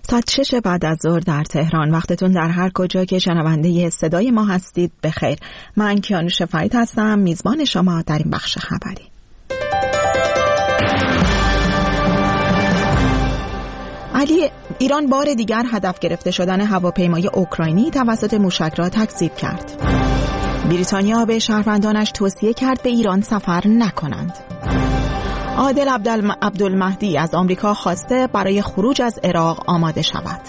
ساعت 6 بعد از ظهر در تهران. وقتتون در هر کجا که شنونده صدای ما هستید بخیر. من کیانوش فرید هستم، میزبان شما در این بخش خبری. ایران بار دیگر هدف گرفته شدن هواپیمای اوکراینی توسط موشک را تکذیب کرد. بریتانیا به شهروندانش توصیه کرد به ایران سفر نکنند. عادل عبدالمهدی از آمریکا خواسته برای خروج از عراق آماده شود.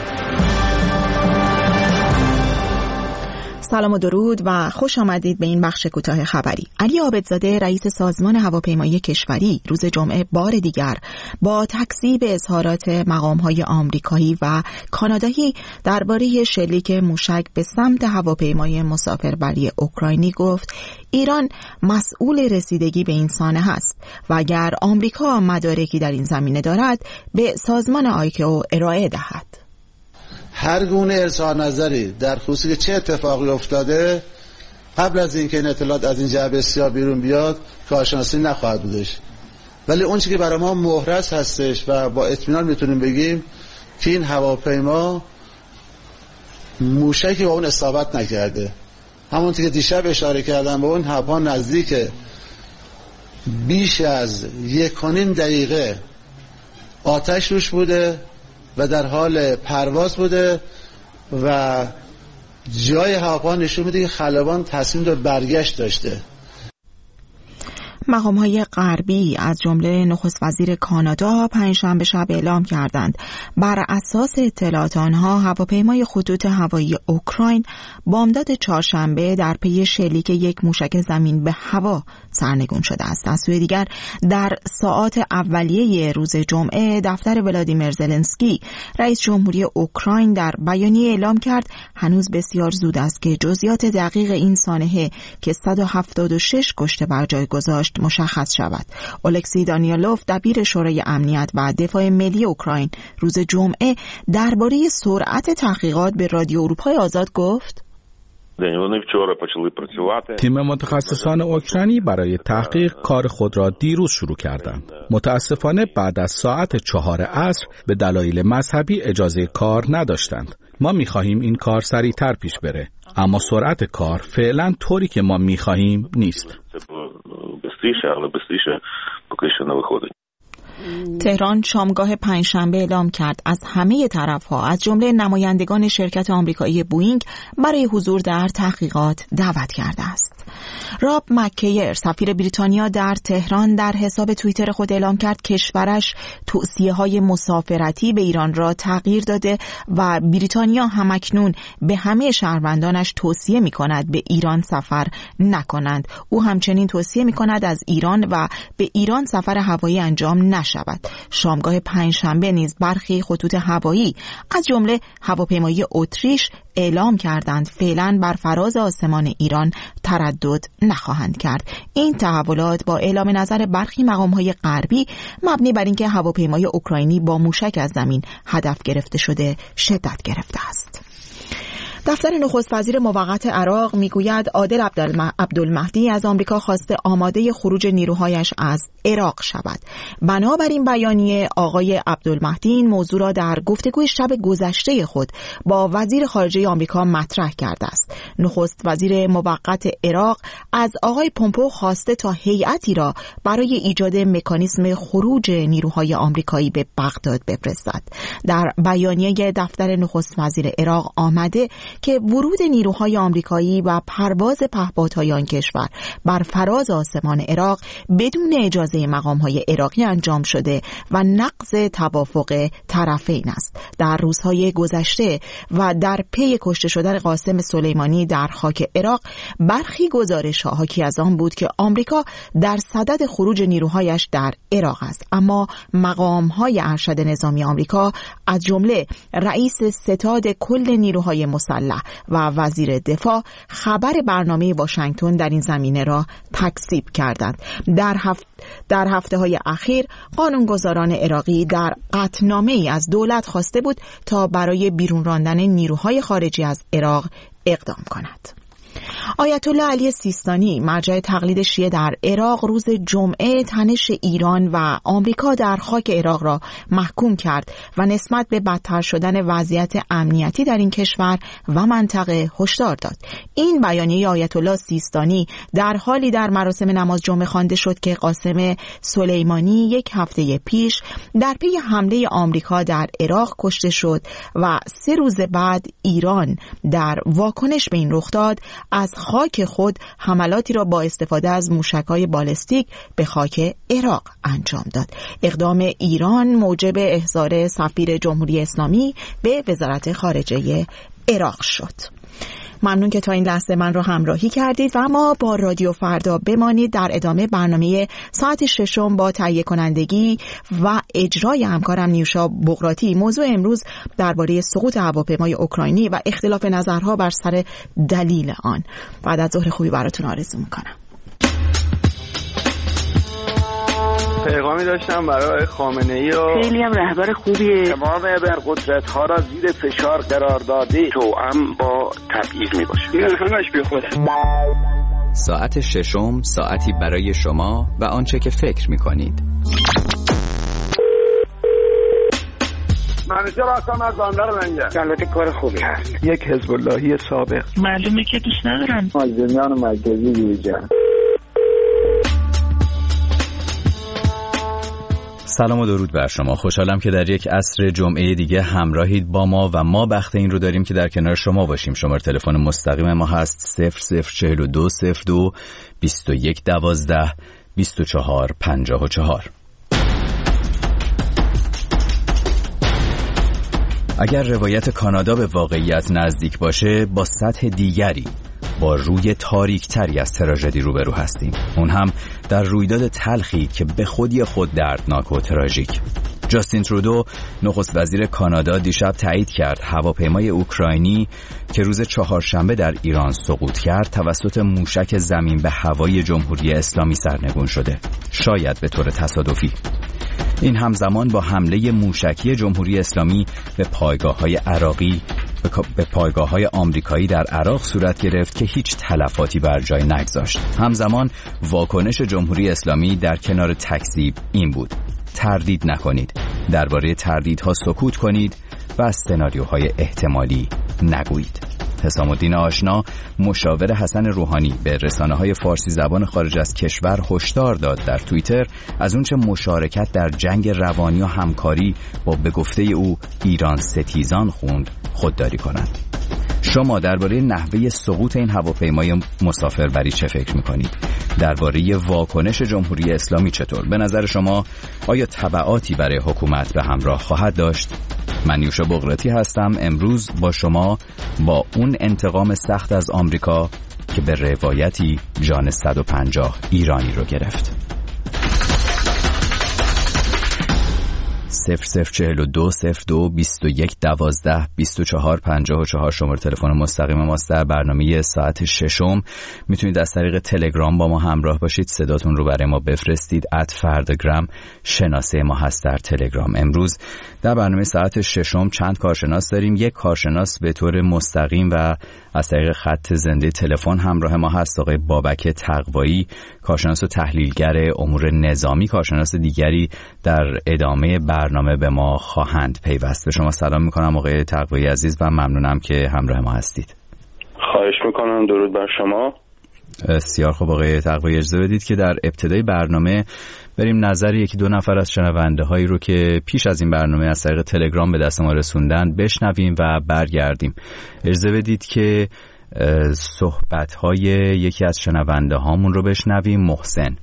سلام و درود و خوش آمدید به این بخش کوتاه خبری. علی عابدزاده رئیس سازمان هواپیمایی کشوری روز جمعه بار دیگر با تکذیب اظهارات مقام‌های آمریکایی و کانادایی درباره شلیک موشک به سمت هواپیمای مسافربری اوکراینی گفت ایران مسئول رسیدگی به این سانحه است و اگر آمریکا مدارکی در این زمینه دارد به سازمان آیکائو ارائه دهد. هر گونه اظهار نظری در خصوص که چه اتفاقی افتاده قبل از اینکه این اطلاعات از این جعبه سیاه بیرون بیاد کارشناسی نخواهد بودش، ولی اون چیزی که برای ما محرز هستش و با اطمینان میتونیم بگیم که این هواپیما موشکی با اون اصابت نکرده. همونطور که دیشب اشاره کردم به اون هواپیما نزدیک بیش از 1.5 دقیقه آتش روش بوده و در حال پرواز بوده و جای هواپیما نشون میده که خلبان تصمیم به برگشت داشته. مقام‌های غربی از جمله نخست وزیر کانادا پنجشنبه شب اعلام کردند بر اساس اطلاعات آنها هواپیمای خطوط هوایی اوکراین بامداد چهارشنبه در پی شلیک یک موشک زمین به هوا سرنگون شده است. از سوی دیگر در ساعات اولیه روز جمعه دفتر ولادیمیر زلنسکی رئیس جمهوری اوکراین در بیانیه اعلام کرد هنوز بسیار زود است که جزئیات دقیق این سانحه که 176 کشته بر جای گذاشت مشخص شود. الکسی دانیالوف دبیر شورای امنیت و دفاع ملی اوکراین روز جمعه درباره سرعت تحقیقات به رادیو اروپای آزاد گفت تیم متخصصان اوکراینی برای تحقیق کار خود را دیروز شروع کردند. متاسفانه بعد از ساعت 4 عصر به دلایل مذهبی اجازه کار نداشتند. ما می‌خواهیم این کار سریع‌تر پیش بره، اما سرعت کار فعلا طوری که ما می‌خواهیم نیست. تهران شامگاه پنجشنبه اعلام کرد از همه طرف‌ها از جمله نمایندگان شرکت آمریکایی بوئینگ برای حضور در تحقیقات دعوت کرده است. راب مکیر سفیر بریتانیا در تهران در حساب توییتر خود اعلام کرد کشورش توصیه‌های مسافرتی به ایران را تغییر داده و بریتانیا همکنون به همه شهروندانش توصیه می‌کند به ایران سفر نکنند. او همچنین توصیه می‌کند از ایران و به ایران سفر هوایی انجام نشود. شامگاه پنجشنبه نیز برخی خطوط هوایی از جمله هواپیمایی اتریش اعلام کردند فعلا بر فراز آسمان ایران تردد نخواهند کرد. این تحولات با اعلام نظر برخی مقام‌های غربی مبنی بر اینکه هواپیمای اوکراینی با موشک از زمین هدف گرفته شده شدت گرفته است. دفتر نخست وزیر موقت عراق میگوید عادل عبدالمهدی از آمریکا خواسته آماده خروج نیروهایش از عراق شود. بنابراین بیانیه آقای عبدالمهدی این موضوع را در گفتگوی شب گذشته خود با وزیر خارجه آمریکا مطرح کرده است. نخست وزیر موقت عراق از آقای پومپئو خواسته تا هیئتی را برای ایجاد مکانیزم خروج نیروهای آمریکایی به بغداد بفرستد. در بیانیه دفتر نخست وزیر عراق آمده که ورود نیروهای آمریکایی و پرواز پهپادهای آن کشور بر فراز آسمان عراق بدون اجازه مقام‌های عراقی انجام شده و نقض توافق طرفین است. در روزهای گذشته و در پی کشته شدن قاسم سلیمانی در خاک عراق برخی گزارش‌ها حاکی از آن بود که آمریکا در صدد خروج نیروهایش در عراق است، اما مقام‌های ارشد نظامی آمریکا از جمله رئیس ستاد کل نیروهای مسلح و وزیر دفاع خبر برنامه واشنگتن در این زمینه را تکذیب کردند. در هفته‌های اخیر قانونگذاران عراقی در قطعنامه‌ای از دولت خواسته بود تا برای بیرون راندن نیروهای خارجی از عراق اقدام کند. آیت الله علی سیستانی، مرجع تقلید شیعه در عراق، روز جمعه تنش ایران و آمریکا در خاک عراق را محکوم کرد و نسبت به بدتر شدن وضعیت امنیتی در این کشور و منطقه هشدار داد. این بیانیه آیت الله سیستانی در حالی در مراسم نماز جمعه خوانده شد که قاسم سلیمانی یک هفته پیش در پی حمله آمریکا در عراق کشته شد و 3 روز بعد ایران در واکنش به این رخداد از خاک خود حملاتی را با استفاده از موشک‌های بالستیک به خاک عراق انجام داد. اقدام ایران موجب احضار سفیر جمهوری اسلامی به وزارت خارجه عراق شد. ممنون که تا این لحظه من را همراهی کردید و ما با رادیو فردا بمانید. در ادامه برنامه ساعت 6 با تهیه کنندگی و اجرای همکارم نیوشا بغراتی، موضوع امروز درباره سقوط هواپیمای اوکراینی و اختلاف نظرها بر سر دلیل آن. بعد از ظهر خوبی براتون آرزو میکنم. پیغامی داشتم برای خامنه‌ای و خیلی هم رهبر خوبیه. تمام ابرقدرت‌ها را زیر فشار قرار داده، توأم با تبعیض میباشه. این همش بیخوده. ساعت 6 ساعتی برای شما و آنچه که فکر می‌کنید. منیجر هستم از بندر لنگر. البته کار خوبی هست. یک حزب اللهی سابق. معلومه که دوست ندارن. مازندران مرکزی بیرجان. سلام و درود بر شما. خوشحالم که در یک عصر جمعه دیگه همراهید با ما و ما بخت این رو داریم که در کنار شما باشیم. شماره تلفن مستقیم ما هست 004202 2112 2454. اگر روایت کانادا به واقعیت نزدیک باشه، با سطح دیگری، با روی تاریکتری از تراژدی روبرو هستیم. اون هم در رویداد تلخی که به خودی خود دردناک و تراژیک. جاستین ترودو، نخست وزیر کانادا، دیشب تایید کرد هواپیمای اوکراینی که روز چهارشنبه در ایران سقوط کرد توسط موشک زمین به هوای جمهوری اسلامی سرنگون شده، شاید به طور تصادفی. این همزمان با حمله موشکی جمهوری اسلامی به پایگاه‌های عراقی به پایگاه‌های آمریکایی در عراق صورت گرفت که هیچ تلفاتی بر جای نگذاشت. همزمان واکنش جمهوری اسلامی در کنار تکذیب این بود: تردید نکنید، درباره تردیدها سکوت کنید و از سناریوهای احتمالی نگویید. حسام الدین آشنا، مشاور حسن روحانی، به رسانه‌های فارسی زبان خارج از کشور هشدار داد در توییتر از اونچه مشارکت در جنگ روانی و همکاری با به گفته او ایران ستیزان خوند خودداری کنند. شما درباره نحوه سقوط این هواپیمای مسافربری چه فکر می‌کنید؟ درباره واکنش جمهوری اسلامی چطور؟ به نظر شما آیا تبعاتی برای حکومت به همراه خواهد داشت؟ من نیوشا بغراتی هستم. امروز با شما با اون انتقام سخت از آمریکا که به روایتی جان 150 ایرانی رو گرفت. 00420221122454 شماره تلفن مستقیم ماست. در برنامه ساعت 6 میتونید از طریق تلگرام با ما همراه باشید، صداتون رو برای ما بفرستید. @فردگرام شناسه ما هست در تلگرام. امروز در برنامه ساعت 6 چند کارشناس داریم. یک کارشناس به طور مستقیم و از طریق خط زنده تلفن همراه ما هست، آقای بابک تقوایی، کارشناس و تحلیلگر امور نظامی. کارشناس دیگری در ادامه برنامه به ما خواهند پیوست. به شما سلام میکنم آقای تقوایی عزیز و ممنونم که همراه ما هستید. خواهش میکنم. درود بر شما. بسیار خوب آقای تقوایی، اجازه بدید که در ابتدای برنامه بریم نظر یکی دو نفر از شنونده هایی رو که پیش از این برنامه از طریق تلگرام به دست ما رسوندن بشنویم و برگردیم. اجازه بدید که صحبت های یکی از شنونده هامون رو بشنویم. محسن: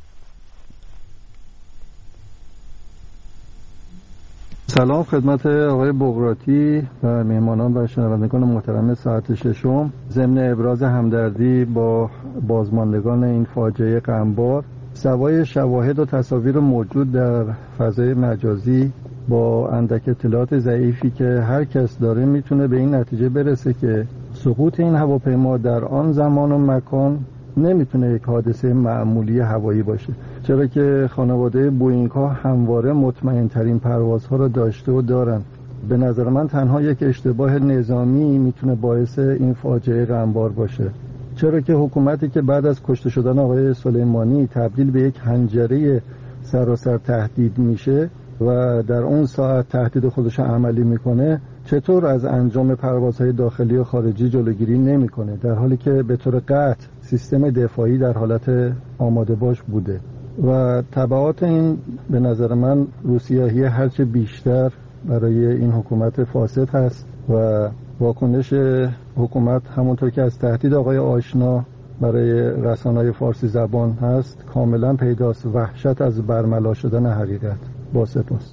سلام خدمت آقای بغراتی و مهمانان و شنوندگان محترم ساعت 6. ضمن ابراز همدردی با بازماندگان این فاجعه غمبار، سوای شواهد و تصاویر موجود در فضای مجازی، با اندک اطلاعات ضعیفی که هر کس داره میتونه به این نتیجه برسه که سقوط این هواپیما در آن زمان و مکان نمیتونه یک حادثه معمولی هوایی باشه، چرا که خانواده بوئینگ ها همواره مطمئن ترین پروازها را داشته و دارن. به نظر من تنها یک اشتباه نظامی میتونه باعث این فاجعه غمبار باشه. چرا که حکومتی که بعد از کشته شدن آقای سلیمانی تبدیل به یک حنجره سراسر تهدید میشه و در اون ساعت تهدید خودش عملی میکنه، چطور از انجام پروازهای داخلی و خارجی جلوگیری نمیکنه، در حالی که به طور قطع سیستم دفاعی در حالت آماده باش بوده. و تبعات این به نظر من روسیاهی هرچه بیشتر برای این حکومت فاسد هست و واکنش حکومت همونطور که از تهدید آقای آشنا برای رسانه‌های فارسی زبان هست کاملا پیداست، وحشت از برملا شدن حقیقت. با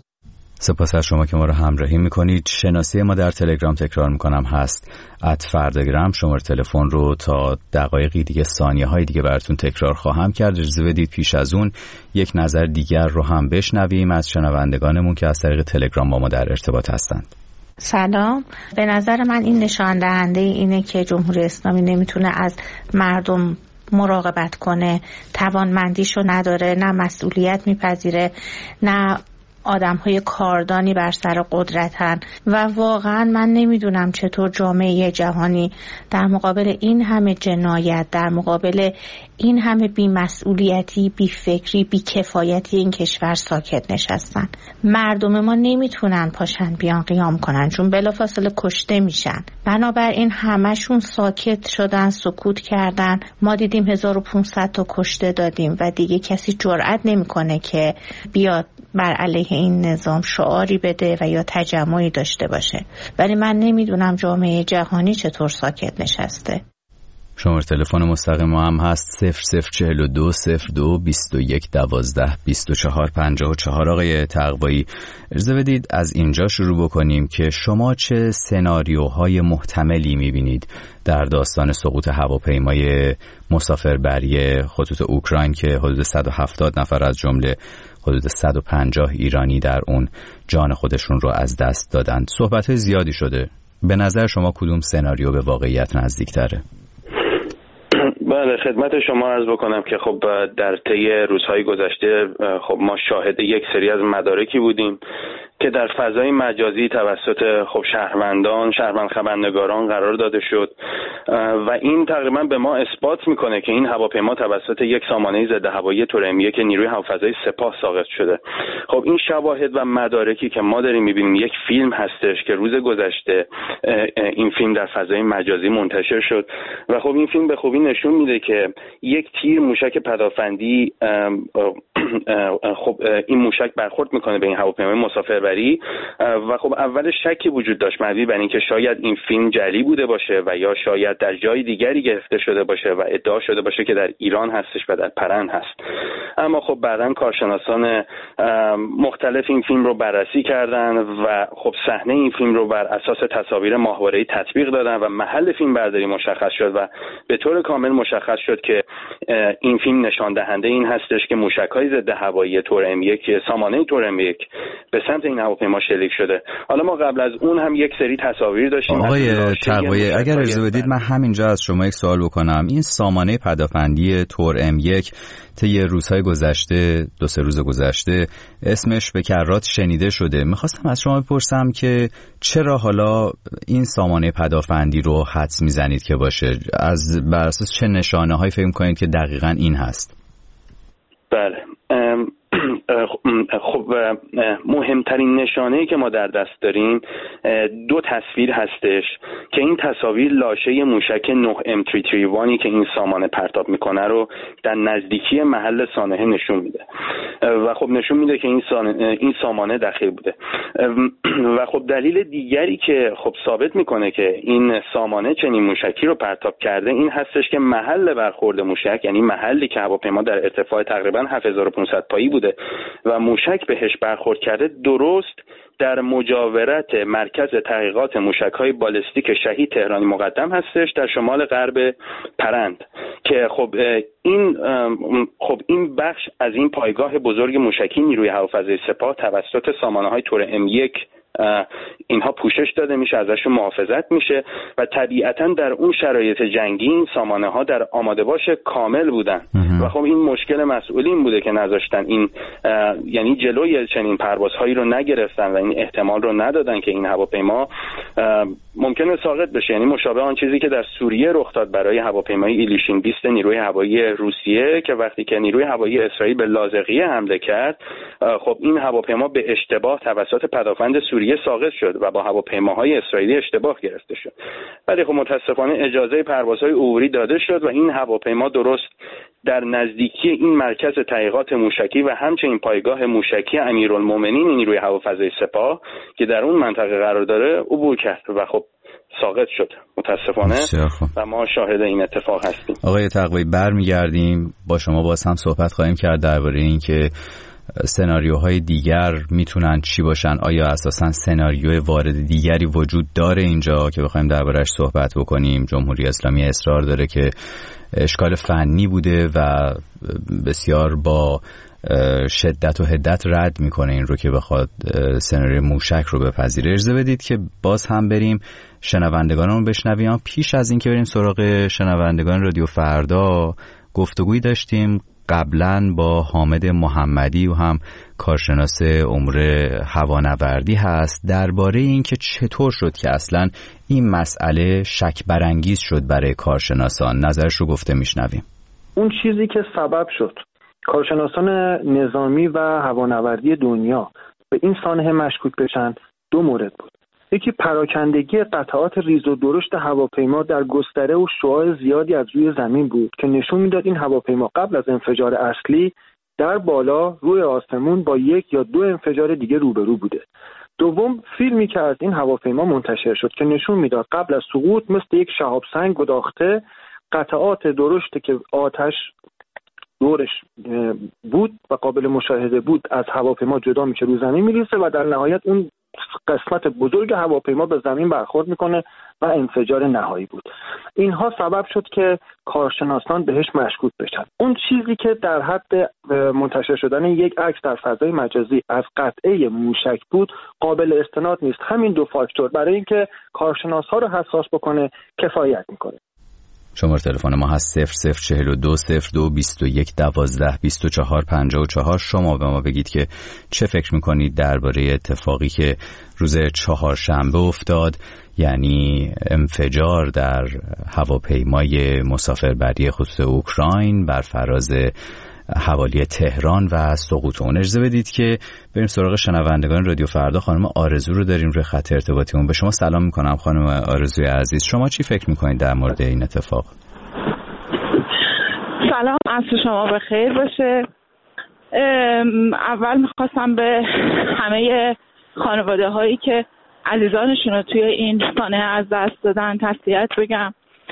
سپاس از شما که ما رو همراهی میکنید. شناسی ما در تلگرام تکرار میکنم هست @فردگرام. شماره تلفن رو تا دقایقی دیگه، ثانیه های دیگه براتون تکرار خواهم کرد. اجازه بدید پیش از اون یک نظر دیگر رو هم بشنویم از شنوندگانمون که از طریق تلگرام با ما در ارتباط هستند. سلام. به نظر من این نشان دهنده اینه که جمهوری اسلامی نمیتونه از مردم مراقبت کنه، توانمندیشو نداره، نه مسئولیت میپذیره، نه آدم‌های کاردانی بر سر قدرتن و واقعا من نمیدونم چطور جامعه جهانی در مقابل این همه جنایت، در مقابل این همه بی‌مسئولیتی، بی‌فکری، بی‌کفایتی این کشور ساکت نشستن. مردم ما نمیتونن پاشن بیان قیام کنن چون بلافاصله کشته میشن. بنابراین همشون ساکت شدن، سکوت کردن. ما دیدیم 1500 تا کشته دادیم و دیگه کسی جرئت نمیکنه که بیاد بر علیه این نظام شعاری بده و یا تجمعی داشته باشه. ولی من نمیدونم جامعه جهانی چطور ساکت نشسته. شماره تلفن مستقیم ما هم هست 0042 02 21 12 24 54. آقای تقوایی، اجازه بدید از اینجا شروع بکنیم که شما چه سناریوهای محتملی میبینید در داستان سقوط هواپیمای مسافربری خطوط اوکراین که حدود 170 نفر از جمله حدود 150 ایرانی در اون جان خودشون رو از دست دادند. صحبت زیادی شده. به نظر شما کدوم سناریو به واقعیت نزدیک تره؟ بله، خدمت شما عرض بکنم که خب در طی روزهای گذشته خب ما شاهد یک سری از مدارکی بودیم که در فضای مجازی توسط خب شهروند خبرنگاران قرار داده شد و این تقریبا به ما اثبات میکنه که این هواپیما توسط یک سامانه ضد هوایی تورمیه که نیروی هوافضای سپاه ساقط شده. خب این شواهد و مدارکی که ما داریم میبینیم، یک فیلم هستش که روز گذشته این فیلم در فضای مجازی منتشر شد و خب این فیلم به خوبی نشون میده که یک تیر موشک پدافندی خب این موشک برخورد میکنه به این هواپیمای مسافربری و خب اول شکی وجود داشت مبنی بر اینکه شاید این فیلم جعلی بوده باشه و یا شاید در جای دیگری گرفته شده باشه و ادعا شده باشه که در ایران هستش و در پرند هست. اما خب بعداً کارشناسان مختلف این فیلم رو بررسی کردن و خب صحنه این فیلم رو بر اساس تصاویر ماهواره‌ای تطبیق دادن و محل فیلم برداری مشخص شد و به طور کامل مشخص شد که این فیلم نشان دهنده این هستش که موشک‌های ضد هوایی تورم-1 سامانه تورم-1 به سمت این هواپیما شلیک شده. حالا ما قبل از اون هم یک سری تصاویر داشتیم. آقای تقوایی، اگر اجازه بدید من همینجا از شما یک سوال بکنم. این سامانه پدافندی تورم-1 طی روزهای گذشته، 2-3 روز گذشته اسمش به کرات شنیده شده. میخواستم از شما بپرسم که چرا حالا این سامانه پدافندی رو حدس میزنید که باشه؟ بر اساس چه نشانه‌هایی فکر می‌کنید که دقیقاً این هست؟ بله، خب مهمترین نشانه‌ای که ما در دست داریم 2 تصویر هستش که این تصاویر لاشه موشک 9 M331 که این سامانه پرتاب میکنه رو در نزدیکی محل سانحه نشون میده و خب نشون میده که این سامانه دخیل بوده و خب دلیل دیگری که خب ثابت میکنه که این سامانه چنین موشکی رو پرتاب کرده این هستش که محل برخورد موشک، یعنی محلی که هواپیما در ارتفاع تقریبا 7500 پایی بوده و موشک بهش برخورد کرده، درست در مجاورت مرکز تحقیقات موشک‌های بالستیک شهید تهرانی مقدم هستش در شمال غرب پرند که خب این بخش از این پایگاه بزرگ موشکی نیروی هوافضای سپاه توسط سامانه‌های تورم-1 اینها پوشش داده میشه، ازشون محافظت میشه و طبیعتاً در اون شرایط جنگی این سامانه ها در آماده باش کامل بودن و خب این مشکل مسئولین بوده که نذاشتن این یعنی جلوی چنین پروازهایی رو نگرفتن و این احتمال رو ندادن که این هواپیما ممکنه ساقط بشه، یعنی مشابه آن چیزی که در سوریه رخ داد برای هواپیمای ایلیشین 20 نیروی هوایی روسیه که وقتی که نیروی هوایی اسرائیل به لاذقیه حمله کرد، خب این هواپیما به اشتباه توسط پدافند سوریه ساقط شد و با هواپیماهای اسرائیلی اشتباه گرفته شد. ولی خب متاسفانه اجازه پروازهای عبوری داده شد و این هواپیما درست در نزدیکی این مرکز تحقیقات موشکی و همچنین پایگاه موشکی امیرالمومنین نیروی هوافضای سپاه که در اون منطقه قرار داره عبور کرد و خب ساقط شد متاسفانه و ما شاهد این اتفاق هستیم. آقای تقوی برمیگردیم با شما باز هم صحبت خواهیم کرد درباره این که سناریوهای دیگر میتونن چی باشن، آیا اساساً سناریوی وارد دیگری وجود داره اینجا که بخوایم درباره‌اش صحبت بکنیم. جمهوری اسلامی اصرار داره که اشکال فنی بوده و بسیار با شدت و حدت رد میکنه این رو که بخواد سناریوی موشک رو بپذیره. اجازه بدید که باز هم بریم شنوندگانمون بشنویم. پیش از این که بریم سراغ شنوندگان رادیو فردا، گفتگویی داشتیم قبلا با حامد محمدی و هم کارشناس امور هوانوردی هست درباره این که چطور شد که اصلا این مسئله شک برانگیز شد برای کارشناسان. نظرش رو گفته میشنویم. اون چیزی که سبب شد کارشناسان نظامی و هوانوردی دنیا به این سانحه مشکوک بشن دو مورد بود. یکی پراکندگی قطعات ریز و درشت هواپیما در گستره و شعاع زیادی از روی زمین بود که نشون میداد این هواپیما قبل از انفجار اصلی در بالا روی آسمون با یک یا دو انفجار دیگه روبرو بوده. دوم، فیلمی که از این هواپیما منتشر شد که نشون میداد قبل از سقوط مثل یک شهاب سنگ گداخته قطعات درشت که آتش دورش بود و قابل مشاهده بود از هواپیما جدا میشه رو زمین میریسه و در نهایت اون قسمت بزرگ هواپیما به زمین برخورد میکنه و انفجار نهایی بود. اینها سبب شد که کارشناسان بهش مشکوک بشن. اون چیزی که در حد منتشر شدن یک عکس در فضای مجازی از قطعه موشک بود قابل استناد نیست. همین دو فاکتور برای اینکه کارشناس‌ها رو حساس بکنه کفایت میکنه. شماره تلفن ما هست 0042 02 21 12 24 54. شما به ما بگید که چه فکر میکنید درباره اتفاقی که روز چهارشنبه افتاد، یعنی انفجار در هواپیمای مسافربری خصوصی اوکراین بر فراز حوالی تهران و سقوط اون. اجازه بدید که بریم سراغ شنوندگان رادیو فردا. خانم آرزو رو داریم روی خط ارتباطیمون. به شما سلام میکنم خانم آرزوی عزیز. شما چی فکر میکنید در مورد این اتفاق؟ سلام، عصر شما بخیر باشه. اول میخواستم به همه خانواده هایی که عزیزانشون رو توی این سانحه از دست دادن تسلیت بگم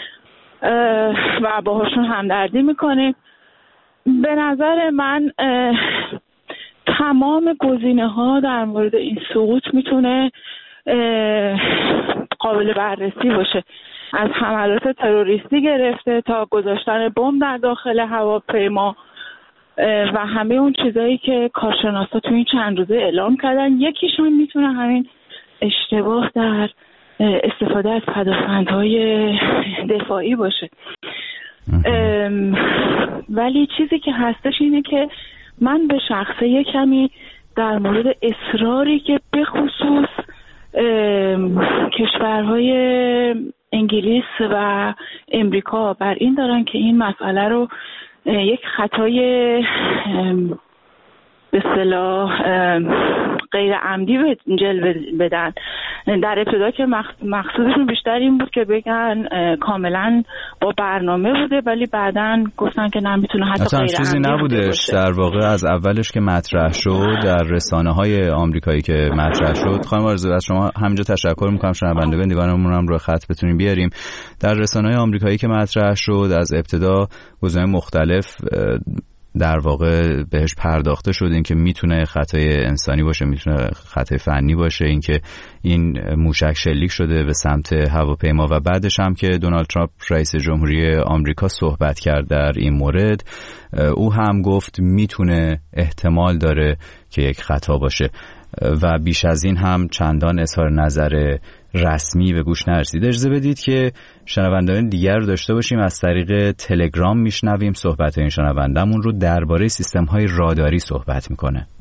و باهاشون همدردی میکنیم. به نظر من تمام گزینه‌ها در مورد این سقوط میتونه قابل بررسی باشه، از حملات تروریستی گرفته تا گذاشتن بمب در داخل هواپیما و همه اون چیزایی که کارشناسا تو این چند روزه اعلام کردن. یکیشون میتونه همین اشتباه در استفاده از پدافندهای دفاعی باشه. ولی چیزی که هستش اینه که من به شخصه یک کمی در مورد اصراری که به خصوص کشورهای انگلیس و امریکا بر این دارن که این مسئله رو یک خطای به اصطلاح غیر عمدی جلوه بدن. در ابتدا که مقصودشون بیشتر این بود که بگن کاملا با برنامه بوده، ولی بعداً گفتن که نمیتونه حتی غیر چیزی نبودش. در واقع از اولش که مطرح شد در رسانه‌های آمریکایی که مطرح شد، خانم آرزو از شما همینجا تشکر می‌کنم، شنوندگان دیگرمون هم رو خط بتونیم بیاریم. در رسانه‌های آمریکایی که مطرح شد از ابتدا گزینه‌های مختلف در واقع بهش پرداخته شد، این که میتونه خطای انسانی باشه، میتونه خطای فنی باشه، این که این موشک شلیک شده به سمت هواپیما و بعدش هم که دونالد ترامپ رئیس جمهوری آمریکا صحبت کرد در این مورد، او هم گفت میتونه احتمال داره که یک خطا باشه و بیش از این هم چندان اظهار نظر رسمی به گوش نرسید. اجازه بدید که شنوندگان دیگر رو داشته باشیم. از طریق تلگرام میشنویم صحبت این شنوندمون رو درباره سیستم‌های راداری صحبت میکنه.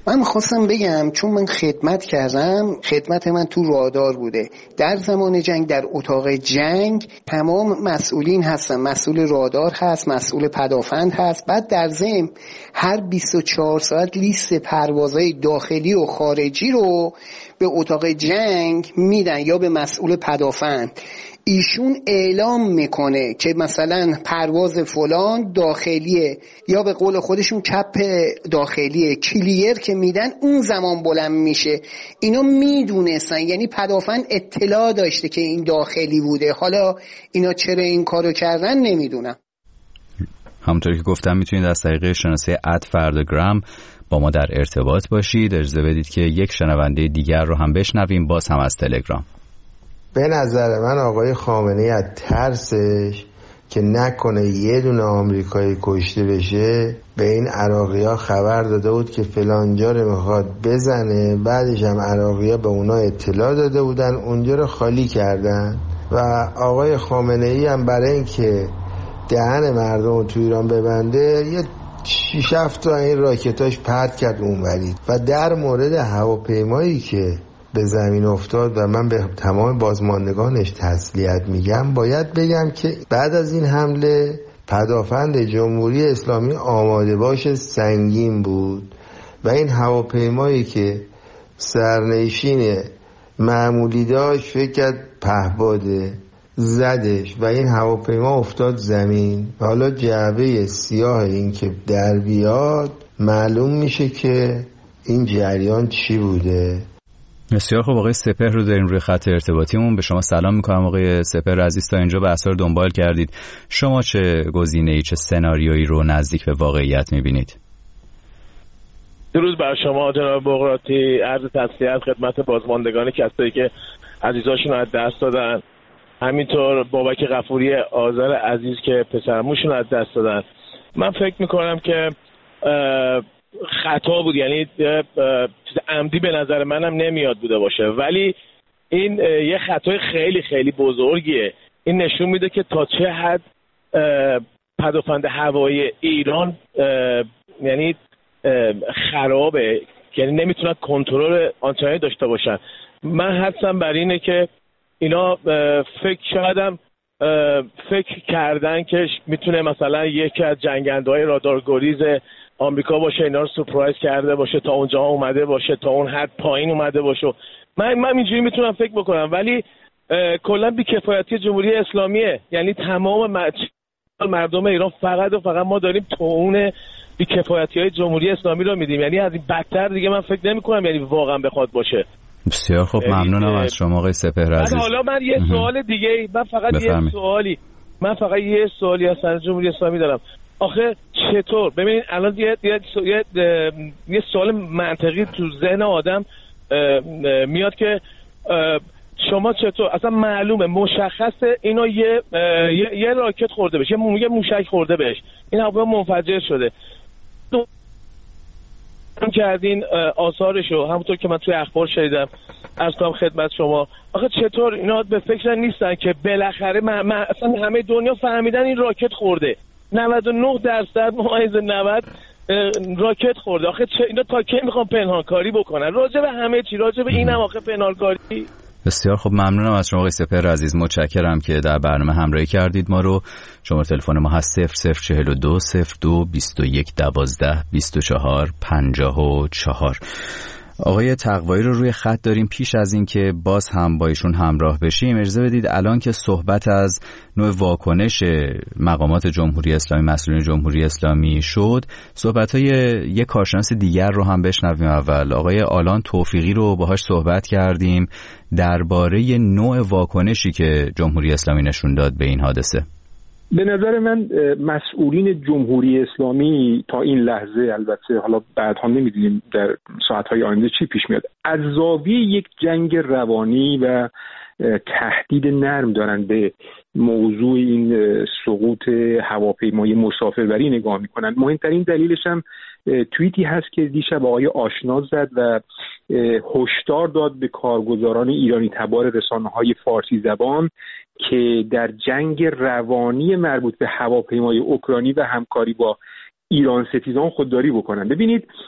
من خواستم بگم چون من خدمت کردم، خدمت من تو رادار بوده. در زمان جنگ، در اتاق جنگ تمام مسئولین هستن، مسئول رادار هست، مسئول پدافند هست. بعد در ضمن هر 24 ساعت لیست پروازهای داخلی و خارجی رو به اتاق جنگ میدن یا به مسئول پدافند. ایشون اعلام میکنه که مثلا پرواز فلان داخلیه یا به قول خودشون چپ داخلیه، کلیر که میدن اون زمان بلند میشه. اینا میدونستن، یعنی پدافند اطلاع داشته که این داخلی بوده. حالا اینا چرا این کارو کردن نمیدونم. همونطور که گفتم میتونید از طریق شناسه @فردگرام با ما در ارتباط باشید. اجازه بدید که یک شنونده دیگر رو هم بشنویم، باز هم از تلگرام. به نظر من آقای خامنه‌ای از ترسش که نکنه یه دونه آمریکایی کشته بشه به این عراقی‌ها خبر داده بود که فلانجا رو میخواد بزنه. بعدش هم عراقی‌ها به اونا اطلاع داده بودن، اونجا رو خالی کردن و آقای خامنه‌ای هم برای اینکه دهن مردم رو تو ایران ببنده یه 6-7 تا این راکتاش پرت کرد اونوری. و در مورد هواپیمایی که به زمین افتاد و من به تمام بازماندگانش تسلیت میگم، باید بگم که بعد از این حمله پدافند جمهوری اسلامی آماده باش سنگین بود و این هواپیمایی که سرنشین معمولی داشت فکر کرد پهپاده، زدش و این هواپیما افتاد زمین. و حالا جعبه سیاه این که در بیاد معلوم میشه که این جریان چی بوده. بسیار خوب آقای سپهر رو داریم روی خط ارتباطیمون. به شما سلام میکنم آقای سپهر عزیز، تا اینجا بحث رو دنبال کردید. شما چه گزینه‌ای، چه سناریویی رو نزدیک به واقعیت میبینید؟ درود بر شما جناب بغراتی، عرض تسلیت خدمت بازماندگان کسایی که عزیزاشون از دست دادن، همینطور بابک غفوری آذر عزیز که پسرموشون از دست دادن. من فکر میکنم که خطا بود، یعنی چیز عمدی به نظر منم نمیاد بوده باشه، ولی این یه خطای خیلی خیلی بزرگیه. این نشون میده که تا چه حد پدافند هوایی ایران یعنی خرابه، یعنی نمیتونن کنترل آنچنانی داشته باشن. من حدسم بر اینه که اینا شایدم فکر کردن که میتونه مثلا یکی از جنگنده‌های رادارگریز آمریکا باشه، اینا رو سورپرایز کرده باشه، تا اونجا اومده باشه، تا اون حد پایین اومده باشه. من اینجوری میتونم فکر بکنم، ولی کلا بی‌کفایتی جمهوری اسلامیه. یعنی تمام مردم ایران فقط و فقط ما داریم توهین بی‌کفایتی‌های جمهوری اسلامی رو میدیم. یعنی از این بدتر دیگه من فکر نمی‌کنم یعنی واقعا بخواد باشه. بسیار خوب، ممنونم از شما آقای سپهر عزیز. حالا من یه سوال دیگه، من فقط یه سوالی از جمهوری اسلامی دارم. آخه چطور؟ ببینید الان یه سوال منطقی تو ذهن آدم میاد که شما چطور اصلا معلومه مشخصه اینا یه راکت خورده بهش، یه موشک خورده بهش، این هواپیما منفجر شده، کردین آثارشو همونطور که من توی اخبار شنیدم از کنم خدمت شما. آخه چطور اینا به فکر نیستن که بالاخره اصلا همه دنیا فهمیدن این راکت خورده، 99% ممیز 90 راکت خورده. آخه اینا تا کی میخوان پنهان کاری بکنن راجع به همه چی؟ راجع به اینم آخه پنهان کاری. بسیار خب، ممنونم از شما آقای سپهر عزیز، متشکرم که در برنامه همراهی کردید ما رو. شماره تلفن ما هست 0042 02 21 12 24 54. آقای تقوایی رو روی خط داریم. پیش از این که باز هم با ایشون همراه بشیم اجازه بدید الان که صحبت از نوع واکنش مقامات جمهوری اسلامی، مسئولین جمهوری اسلامی شد، صحبت‌های یک کارشناس دیگر رو هم بشنویم. اول آقای آلان توفیقی رو باهاش صحبت کردیم درباره نوع واکنشی که جمهوری اسلامی نشون داد به این حادثه. به نظر من مسئولین جمهوری اسلامی تا این لحظه، البته حالا بعدها نمیدونیم در ساعتهای آینده چی پیش میاد، از زاویه یک جنگ روانی و تهدید نرم دارن به موضوع این سقوط هواپیمای مسافربری نگاه میکنن. مهمترین دلیلش هم توییتی هست که دیشب آقای آشنا زد و هشدار داد به کارگزاران ایرانی تبار رسانه‌های فارسی زبان که در جنگ روانی مربوط به هواپیمای اوکراینی و همکاری با ایران ستیزان خودداری بکنن. ببینید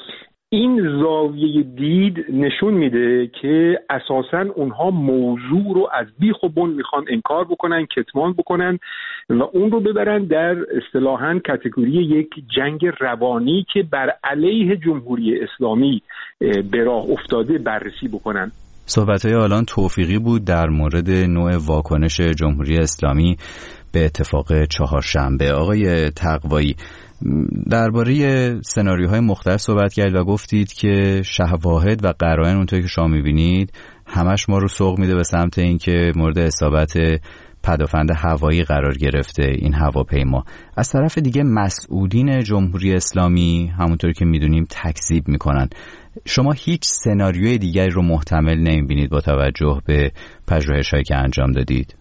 این زاویه دید نشون میده که اساساً اونها موضوع رو از بیخ و بن میخوان انکار بکنن، کتمان بکنن و اون رو ببرن در اصطلاحاً کاتگوری یک جنگ روانی که بر علیه جمهوری اسلامی به راه افتاده بررسی بکنن. صحبت‌های آلان توفیقی بود در مورد نوع واکنش جمهوری اسلامی به اتفاق چهارشنبه. آقای تقوایی، درباره سناریوهای مختلف صحبت کردید و گفتید که شواهد و قرائن اونطوری که شما می‌بینید همش ما رو سوق میده به سمت اینکه مورد اصابت پدافند هوایی قرار گرفته این هواپیما. از طرف دیگه مسئولین جمهوری اسلامی همونطوری که می‌دونیم تکذیب می‌کنن. شما هیچ سناریوی دیگری رو محتمل نمی‌بینید با توجه به پژوهش‌هایی که انجام دادید؟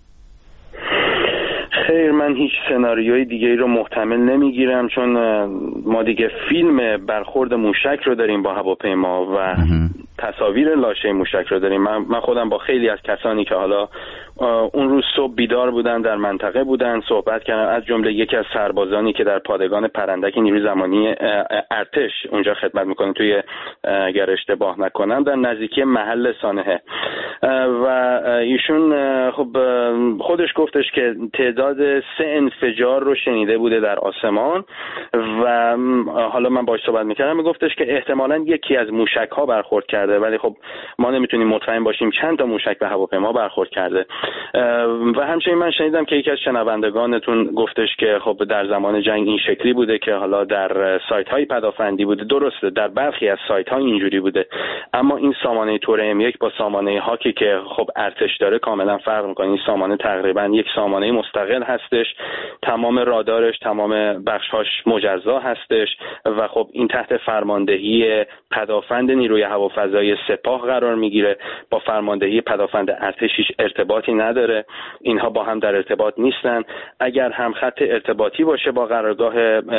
خیر، من هیچ سناریوی دیگری رو محتمل نمیگیرم، چون ما دیگه فیلم برخورد موشک رو داریم با هواپیما و تصاویر لاشه موشک رو داریم. من خودم با خیلی از کسانی که حالا اون روز صبح بیدار بودن، در منطقه بودن، صحبت کردن، از جمله یکی از سربازانی که در پادگان پرندک نیروی زمینی ارتش اونجا خدمت میکنه توی، اگر اشتباه نکنم، در نزدیکی محل سانحه، و ایشون خب خودش گفتش که تعداد 3 انفجار رو شنیده بوده در آسمان و حالا من باهاش صحبت میکردم، میگفتش که احتمالاً یکی از موشک ها برخورد کرده، ولی خب ما نمیتونیم مطمئن باشیم چند تا موشک به هواپیما برخورد کرده. و همچنین من شنیدم که یکی از شنوندگانتون گفتش که خب در زمان جنگ این شکلی بوده که حالا در سایت های پدافندی بوده. درسته، در برخی از سایت ها اینجوری بوده، اما این سامانه تور M1 با سامانه هاکی که خب ارتش داره کاملا فرق میکنه. این سامانه تقریبا یک سامانه مستقل هستش، تمام رادارش، تمام بخش‌هاش مجزا هستش و خب این تحت فرماندهی پدافند نیروی هوافضایی سپاه قرار میگیره. با فرماندهی پدافند ارتش هیچ ارتباطی نداره، اینها با هم در ارتباط نیستن. اگر هم خط ارتباطی باشه با قرارگاه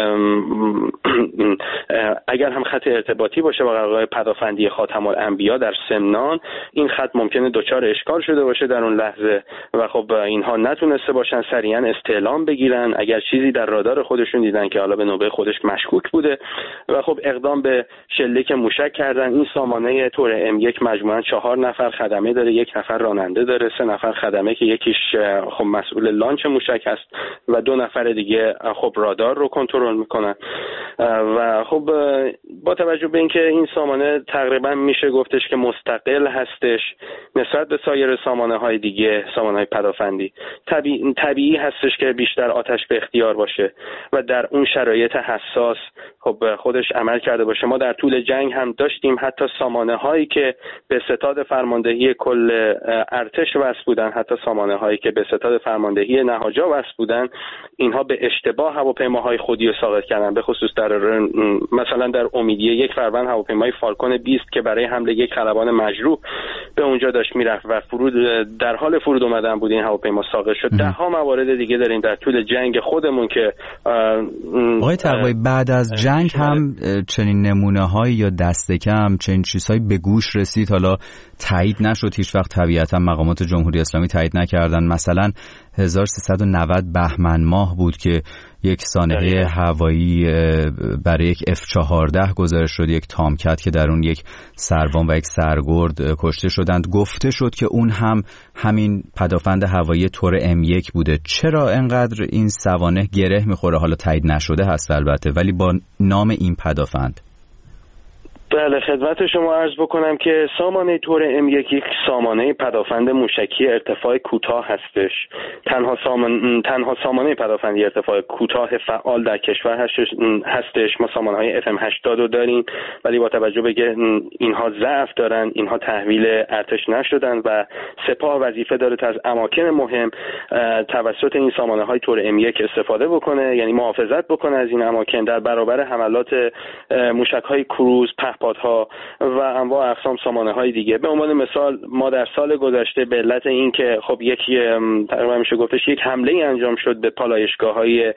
پدافندی خاتم الانبیا در سمنان، این خط ممکنه دچار اشکال شده باشه در اون لحظه و خب اینها نتونسته باشن سریعا استعلام بگیرن. اگر چیزی در رادار خودشون دیدن که حالا به نوبه خودش مشکوک بوده و خب اقدام به شلیک موشک کردن. این سامانه تور M1 مجموعاً 4 نفر خدمه داره، 1 نفر راننده داره، 3 نفر خدمه که یکیش خب مسئول لانچ موشک هست و 2 نفر دیگه خب رادار رو کنترل میکنن. و خب با توجه به اینکه این سامانه تقریبا میشه گفتش که مستقل هستش نسبت به سایر سامانه‌های دیگه، سامانه‌های پدافندی، طبیعی هستش که بیشتر آتش به اختیار باشه و در اون شرایط حساس خب خودش عمل کرده باشه. ما در طول جنگ هم داشتیم حتی سامانه‌هایی که به ستاد فرماندهی کل ارتش وصل بودن، حتی سامانه‌هایی که به ستاد فرماندهی نهاجا وصل بودن، اینها به اشتباه هواپیماهای خودی رو ساقط کردن. به خصوص مثلا در امیدیه 1 فروند هواپیمای فالکون 20 که برای حمله یک خلبان مجروح به اونجا داشت میرفت و در حال فرود اومدن بود این هواپیما ساقط شد. 10 موارد دیگه داریم در طول جنگ خودمون که آقای تقوایی بعد از جنگ هم چنین نمونه‌هایی یا دست کم چنین چیزهایی به گوش رسید، حالا تایید نشد هیچ وقت، طبیعتا مقامات جمهوری اسلامی تایید نکردن. مثلا 1390 بهمن ماه بود که یک سانحه هوایی برای یک F-14 گزارش شد، یک تامکت که در اون یک سروان و یک سرگرد کشته شدند. گفته شد که اون هم همین پدافند هوایی تور M1 بوده. چرا انقدر این سوانح گره میخوره؟ حالا تایید نشده هست البته، ولی با نام این پدافند. بله، خدمت شما عرض بکنم که سامانه تور M1 یک سامانه پدافند موشکی ارتفاع کوتاه هستش. تنها سامانه پدافندی ارتفاع کوتاه فعال در کشور هستش. ما سامانه‌های FM80 رو داریم، ولی با توجه به اینها ضعف دارن، اینها تحویل ارتش نشدن و سپاه وظیفه داره تا از اماکن مهم توسط این سامانه‌های تور M1 استفاده بکنه، یعنی محافظت بکنه از این اماکن در برابر حملات موشک‌های کروز، پهپادها و انواع اقسام سامانه‌های دیگه. به عنوان مثال ما در سال گذشته به علت این که خب تقریبا میشه گفتش یک حمله انجام شد به پالایشگاه‌های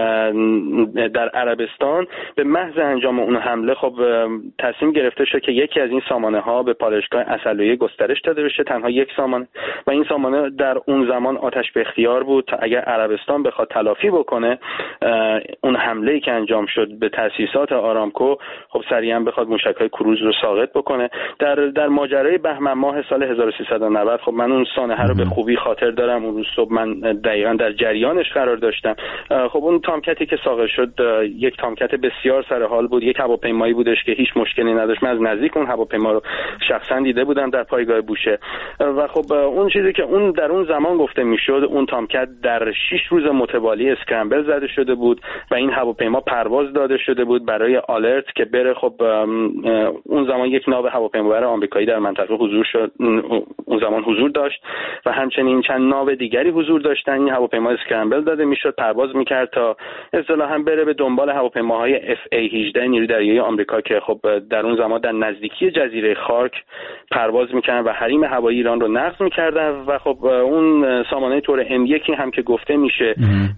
در عربستان، به محض انجام اون حمله خب تصمیم گرفته شد که یکی از این سامانه‌ها به پالایشگاه اسدالله گسترش داده بشه، تنها یک سامانه، و این سامانه در اون زمان آتش به اختیار بود تا اگر عربستان بخواد تلافی بکنه اون حمله‌ای که انجام شد به تأسیسات آرامکو، خب سریعا بخواد موشک موشک‌های کروز رو ساقط بکنه. در ماجرای بهمن ماه سال 1390 خب من اون سانحه رو به خوبی خاطر دارم. اون روز صبح من دقیقاً در جریانش قرار داشتم. خب اون تامکتی که ساقط شد یک تامکت بسیار سر حال بود، یک هواپیمایی بودش که هیچ مشکلی نداشت. من از نزدیک اون هواپیما رو شخصا دیده بودم در پایگاه بوشه و خب اون چیزی که اون در اون زمان گفته میشد، اون تامکت در 6 روز متوالی اسکرامبل زده شده بود و این هواپیما پرواز داده شده بود برای آلرت که بره. خب اون زمان یک ناو هواپیمابر آمریکایی در منطقه اون زمان حضور داشت و همچنین چند ناو دیگری حضور داشتن. این هواپیما اسکرامبل داده میشد، پرواز میکرد تا اصطلاحاً بره به دنبال هواپیماهای FA-18 نیروی دریایی آمریکا که خب در اون زمان در نزدیکی جزیره خارک پرواز میکردن و حریم هوایی ایران رو نقض میکردن و خب اون سامانه تور M1 هم که گفته میشه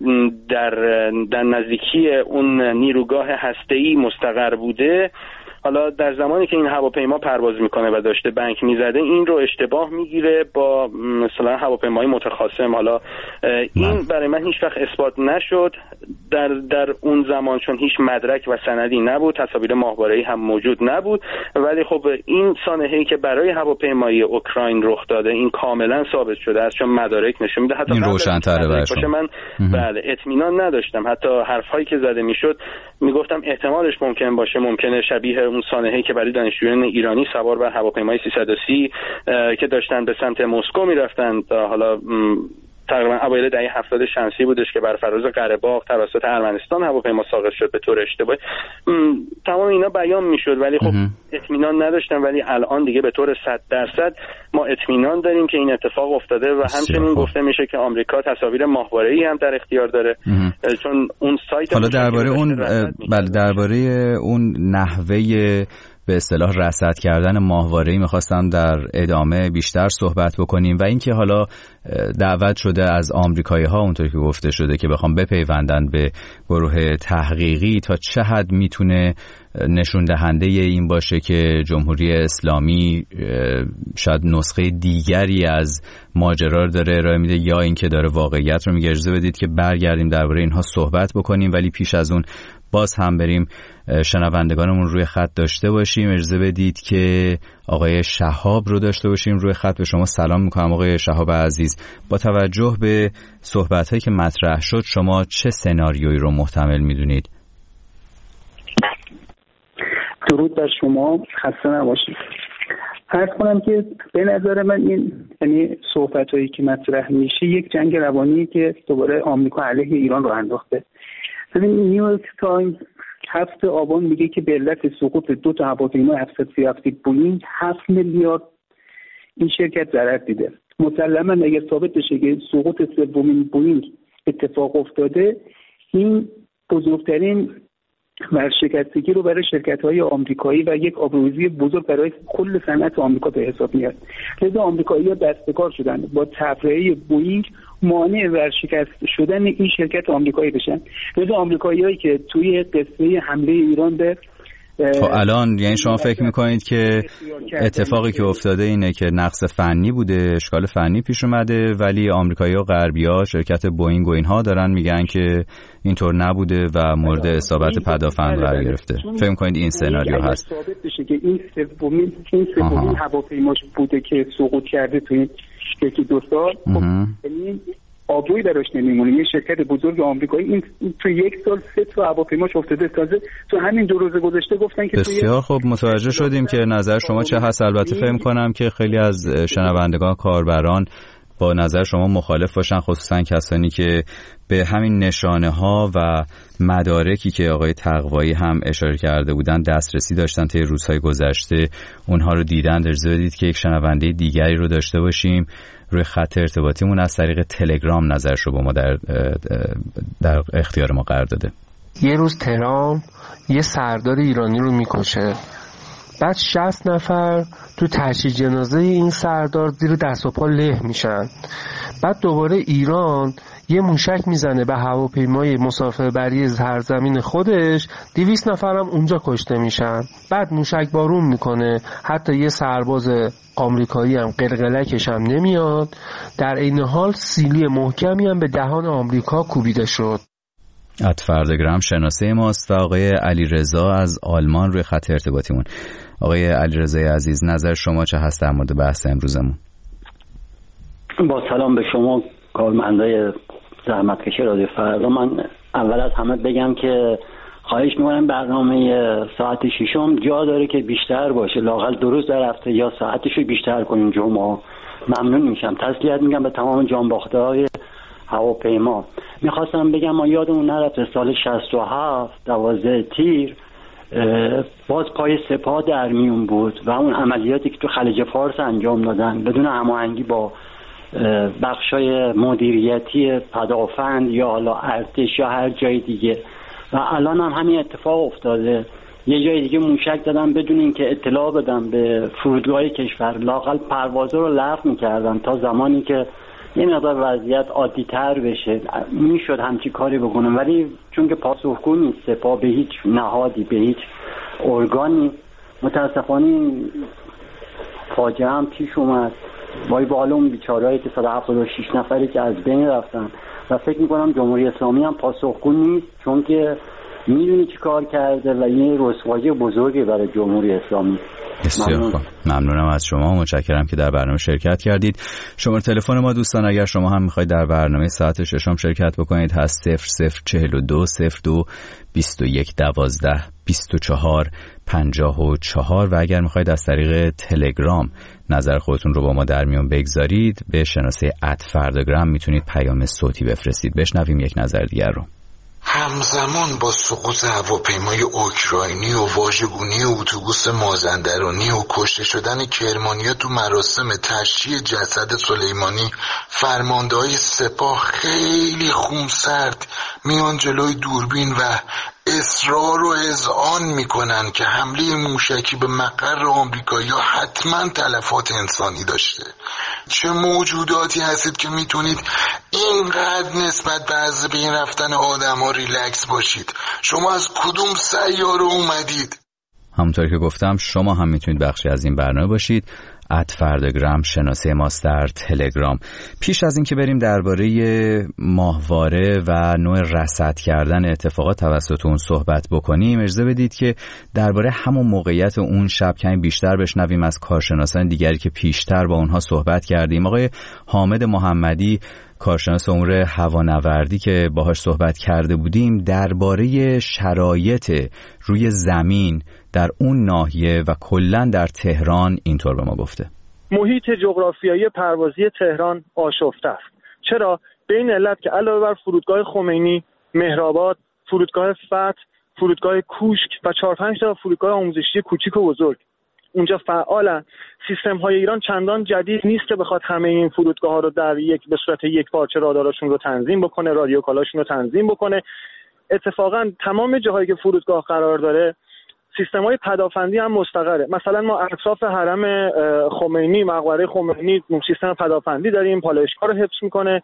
در نزدیکی اون نیروگاه هسته‌ای مستقر بوده. حالا در زمانی که این هواپیما پرواز میکنه و داشته بنک میزده، این رو اشتباه میگیره با مثلا هواپیمای متخاصم. حالا این برای من هیچ وقت اثبات نشد در اون زمان، چون هیچ مدرک و سندی نبود، تصاویر ماهواره‌ای هم موجود نبود. ولی خب این سانحه‌ای که برای هواپیمای اوکراین رخ داده این کاملا ثابت شده است، چون مدارک نشون میده. حتی این روشن‌تره باشه. من بله اطمینان نداشتم. حتی حرفایی که زده میشد میگفتم احتمالش ممکن باشه، ممکنه شبیه اون سانحه‌ای که برای دانشجویان ایرانی سوار بر هواپیمای 330 که داشتن به سمت مسکو میرفتن، حالا تقریبا اوایل دهه 70 شمسی بودش که بر فراز قره‌باغ توسط ارمنستان هواپیما ساقط شد به طور اشتباهی. تمام اینا بیان میشد ولی خب اطمینان نداشتم. ولی الان دیگه به طور 100% ما اطمینان داریم که این اتفاق افتاده و همچنین گفته میشه که آمریکا تصاویر ماهواره‌ای هم در اختیار داره، چون اون سایت حالا درباره اون نحوه به اصطلاح رصد کردن ماهواره‌ای می‌خواستم در ادامه بیشتر صحبت بکنیم و اینکه حالا دعوت شده از آمریکایی‌ها اونطور که گفته شده که بخوام بپیوندن به گروه تحقیقی، تا چه حد میتونه نشون دهنده این باشه که جمهوری اسلامی شاید نسخه دیگری از ماجرا رو داره ارائه میده یا اینکه داره واقعیت رو میگه. اجازه بدید که برگردیم درباره اینها صحبت بکنیم، ولی پیش از اون باز هم بریم شنوندگانمون روی خط داشته باشیم. اجازه بدید که آقای شهاب رو داشته باشیم روی خط. به شما سلام میکنم آقای شهاب عزیز. با توجه به صحبت‌هایی که مطرح شد، شما چه سناریویی رو محتمل میدونید؟ درود بر شما، خسته نباشید. عرض کنم که به نظر من این یعنی صحبت‌هایی که مطرح میشه یک جنگ روانی که دوباره آمریکا علیه ایران رو انداخته. ببین نیویورک تایمز 7 آبان میگه که به علت سقوط 2 تا هواپیمای 737 بوئینگ 7 میلیارد این شرکت ضرر دیده. مسلماً اگر ثابت بشه که سقوط 3مین بوئینگ اتفاق افتاده، این بزرگترین ورشکستگی رو برای شرکت‌های آمریکایی و یک آبروریزی بزرگ برای کل صنعت آمریکا به حساب میاد. لذا آمریکایی‌ها دست به کار شدن با تفرقه بوئینگ مانع ورشکست شدن این شرکت آمریکایی بشن. لذا آمریکایی‌هایی که توی قصه حمله ایران به خب الان یعنی شما فکر میکنید که اتفاقی که افتاده اینه که نقص فنی بوده، اشکال فنی پیش اومده، ولی آمریکایی‌ها و غربی‌ها شرکت بوئینگ و اینها دارن میگن که اینطور نبوده و مورد اصابت پدافند قرار گرفته. فکر میکنید این سناریو هست؟ ثابت بشه که این سومین هواپیماش بوده که سقوط کرده توی یکی 2 سال، خب یعنی آبرویی براش نمیمونه. یه شرکت بزرگ آمریکایی این تو 1 سال 3 تا هواپیماش افتاده. تازه تو همین 2 روز گذشته گفتن که بسیار خوب متوجه شدیم که نظر شما چه هست. البته فهم کنم که خیلی از شنوندگان کاربران با نظر شما مخالف باشن، خصوصا کسانی که به همین نشانه ها و مدارکی که آقای تقوایی هم اشاره کرده بودن دسترسی داشتن طی روزهای گذشته، اونها رو دیدن. اجازه بدید که یک شنونده دیگری رو داشته باشیم روی خط ارتباطیمون. از طریق تلگرام نظرش رو با ما در اختیار ما قرار داده. یه روز ترامپ یه سردار ایرانی رو میکشه، بعد 60 نفر تو تشییع جنازه این سردار زیر دست و پا له میشن. بعد دوباره ایران یه موشک میزنه به هواپیمای مسافربری سرزمین خودش، 200 نفرم اونجا کشته میشن. بعد موشک بارون میکنه، حتی یه سرباز آمریکایی هم قلقلکش هم نمیاد. در این حال سیلی محکمی هم به دهان آمریکا کوبیده شد. اتفردگرام شناسه ماست و آقای علی رضا از آلمان روی خط ارتباطیمون. آقای علیرضا عزیز، نظر شما چه هست در مورد بحث امروزمون؟ با سلام به شما کارمندای زحمتکش رادیو فردا. من اول از همه بگم که خواهش می‌کنم برنامه ساعت 6 جا داره که بیشتر باشه، لااقل 2 روز در هفته یا ساعتشو بیشتر کنیم جمعه. ممنون میشم. تسلیت میگم به تمام جانباخته‌های هواپیما. میخواستم بگم ما یادمون نرفته سال 67 12 تیر باز پای سپاه در میون بود و اون عملیاتی که تو خلیج فارس انجام دادن بدون هماهنگی با بخشای مدیریتی پدافند یا حالا ارتش یا هر جای دیگه، و الان هم همین اتفاق افتاده. یه جای دیگه موشک دادن بدون اینکه اطلاع بدن به فرودگاه کشور، لااقل پروازها رو لغو می‌کردن تا زمانی که یه مقدار وضعیت عادی‌تر بشه میشد همچی کاری بکنن، ولی چون که پاسخگو نیست سپاه به هیچ نهادی، به هیچ ارگانی، متاسفانه این فاجعه هم پیش اومد. وای به حال اون بیچارهایی که 176 نفری که از بین رفتن، و فکر میکنم جمهوری اسلامی هم پاسخگو نیست چون که میدونی چی کار کرده و این رسوایی بزرگی برای جمهوری اسلامی. بسیار خوب، ممنونم از شما، متشکرم که در برنامه شرکت کردید. شماره تلفن ما دوستان اگر شما هم میخواید در برنامه ساعت 6 شرکت بکنید هست 0042 02 21 12 24 54 و اگر میخواید از طریق تلگرام نظر خودتون رو با ما در میون بگذارید به شناسه @فرداگرام میتونید پیام صوتی بفرستید. بشنویم یک نظر دیگر رو. همزمان با سقوط هواپیمای اوکراینی و واژگونی اتوبوس مازندرانی و کشته شدن کرمانیا تو مراسم تشییع جسد سلیمانی، فرمانده‌های سپاه خیلی خونسرد میان جلوی دوربین و اصرار و اذعان میکنن که حمله موشکی به مقر آمریکایی‌ها حتما تلفات انسانی داشته. چه موجوداتی هستید که میتونید اینقدر نسبت به از بین رفتن آدم‌ها ریلکس باشید؟ شما از کدوم سیاره اومدید؟ همونطور که گفتم شما هم میتونید بخشی از این برنامه باشید. @فرداگرام شناسه ماست در تلگرام. پیش از این که بریم درباره ماهواره و نوع رصد کردن اتفاقات توسط اون صحبت بکنیم، اجازه بدید که درباره همون موقعیت اون شب کمی بیشتر بشنویم از کارشناسان دیگری که پیشتر با اونها صحبت کردیم. آقای حامد محمدی، کارشناس امور هوانوردی که باهاش صحبت کرده بودیم، درباره شرایط روی زمین در اون ناحیه و کلاً در تهران اینطور به ما گفته. محیط جغرافیایی پروازی تهران آشفته است. چرا؟ به این علت که علاوه بر فرودگاه خمینی، مهرآباد، فرودگاه فتح، فرودگاه کوشک و 4-5 تا فرودگاه آموزشی کوچیک و بزرگ اونجا فعالن. سیستم های ایران چندان جدید نیست که بخواد همه این فرودگاه ها رو در به صورت یک پارچه رادارشون رو تنظیم بکنه، رادیو کالاشون رو تنظیم بکنه. اتفاقا تمام جاهایی که فرودگاه قرار داره سیستم‌های پدافندی هم مستقره. مثلا ما اطراف حرم خمینی، مقبره خمینی، سیستم پدافندی داریم، پالایشگاه رو حفظ میکنه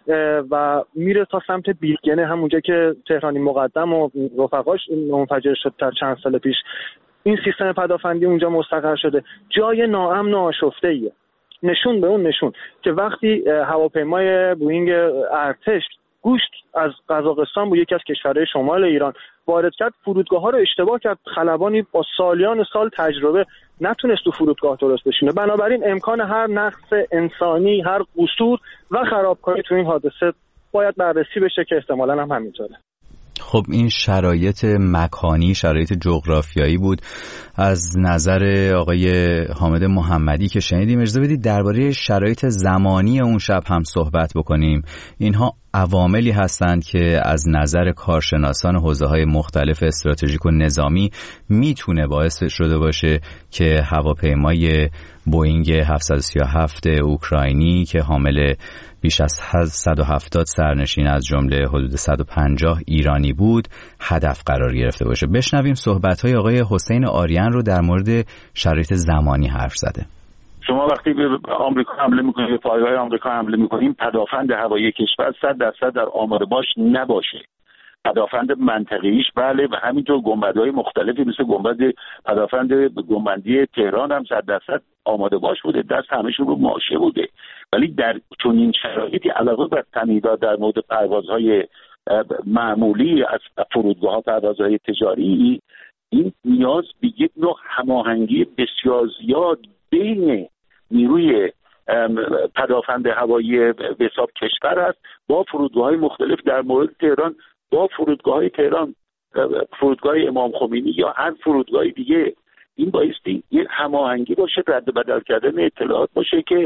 و میره تا سمت بیلگنه، همونجا که تهرانی مقدم و رفقاش منفجر شد تا چند سال پیش. این سیستم پدافندی اونجا مستقر شده. جای ناامن و آشفته‌ایه. نشون به اون نشون که وقتی هواپیمای بوئینگ ارتش گوشت از قزاقستان بود، یکی از کشورهای شمال ایران، وارد کرد، فرودگاه ها رو اشتباه کرد. خلبانی با سالیان سال تجربه نتونست تو فرودگاه درست بشینه. بنابراین امکان هر نقص انسانی، هر قصور و خرابکاری تو این حادثه باید بررسی بشه که احتمالاً هم همینطوره. خب این شرایط مکانی، شرایط جغرافیایی بود از نظر آقای حامد محمدی که شنیدیم. اجازه بدید درباره شرایط زمانی اون شب هم صحبت بکنیم. اینها عواملی هستند که از نظر کارشناسان حوزه‌های مختلف استراتژیک و نظامی میتونه باعث شده باشه که هواپیمای بوئینگ 737 اوکراینی که حامل بیش از 170 سرنشین از جمله حدود 150 ایرانی بود هدف قرار گرفته باشه. بشنویم صحبت‌های آقای حسین آریان رو در مورد شرایط زمانی حرف زده. شما وقتی به آمریکا حمله میکنید، به پایگاه آمریکا حمله میکنید، پدافند هوایی کشور 100% در آماده باش نباشه. پدافند منطقه‌ایش بله، و همینطور گنبدهای مختلفی مثل گنبد پدافند گنبندی تهران هم 100% آماده باش بوده، دست همشون رو ماشه بوده. ولی در چنین شرایطی علاوه بر تمهیدات در مورد پروازهای معمولی از فرودگاه‌ها، پروازهای تجاری، این نیاز به یک نوع هماهنگی بسیار زیاد بین نیروی پدافند هوایی به حساب کشور است با فرودگاه‌های مختلف در مورد تهران، با فرودگاه‌های تهران، فرودگاه امام خمینی یا هر فرودگاه دیگه. این بایستی یه هماهنگی باشه، رد و بدل کردن اطلاعات باشه که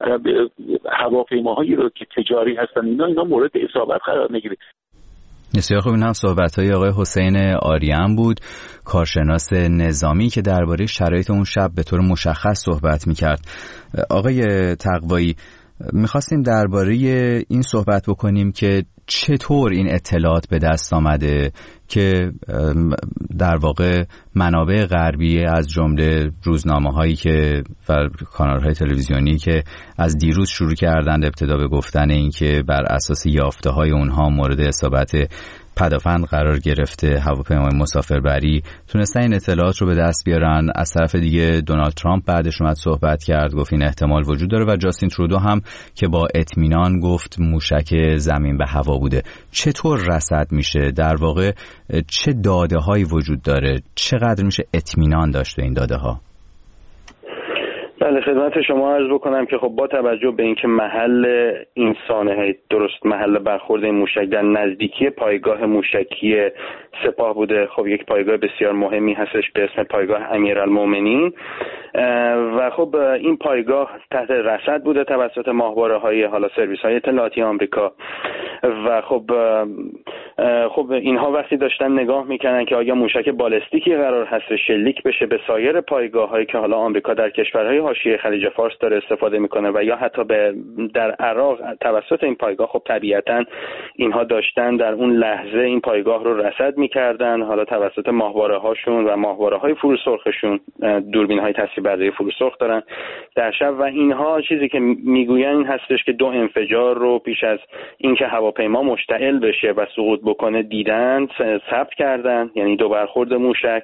هواپیماهایی رو که تجاری هستن اینا مورد اصابت قرار نگیره. بسیار خوب. این هم صحبت‌های آقای حسین آریان بود، کارشناس نظامی که درباره شرایط اون شب به طور مشخص صحبت می‌کرد. آقای تقوایی، می‌خواستیم درباره این صحبت بکنیم که چطور این اطلاعات به دست آمده که در واقع منابع غربی از جمله روزنامه‌هایی که و کانال‌های تلویزیونی که از دیروز شروع کردند ابتدا به گفتن این که بر اساس یافته‌های اونها مورد اصابت پدافند قرار گرفته هواپیمای مسافربری، تونستن این اطلاعات رو به دست بیارن. از طرف دیگه دونالد ترامپ بعدش اومد صحبت کرد، گفت این احتمال وجود داره و جاستین ترودو هم که با اطمینان گفت موشک زمین به هوا بوده. چطور رصد میشه؟ در واقع چه داده هایی وجود داره؟ چقدر میشه اطمینان داشت به این داده ها؟ بله، خدمت شما عرض بکنم که خب با توجه به اینکه محل این سانحه، درست محل برخورد این موشک در نزدیکی پایگاه موشکی سپاه بوده، خب یک پایگاه بسیار مهمی هستش به اسم پایگاه امیرالمومنین و خب این پایگاه تحت رصد بوده توسط ماهواره‌های حالا سرویس‌های اطلاعاتی آمریکا و خب اینها وقتی داشتن نگاه میکنن که آیا موشک بالستیکی قرار هست شلیک بشه به سایر پایگاه‌هایی که حالا آمریکا در کشورهای حاشیه خلیج فارس داره استفاده میکنه و یا حتی در عراق توسط این پایگاه، خب طبیعتاً اینها داشتن در اون لحظه این پایگاه رو رصد میکردن حالا توسط ماهواره‌هاشون و ماهواره‌های فروسرخشون، دوربین‌های تصویربرداری فروسرخ دارن در شب و اینها چیزی که میگوین این هستش که 2 انفجار رو پیش از اینکه هواپیما مشتعل بشه و سقوط بکنه دیدن، ثبت کردن، یعنی 2 برخورد موشک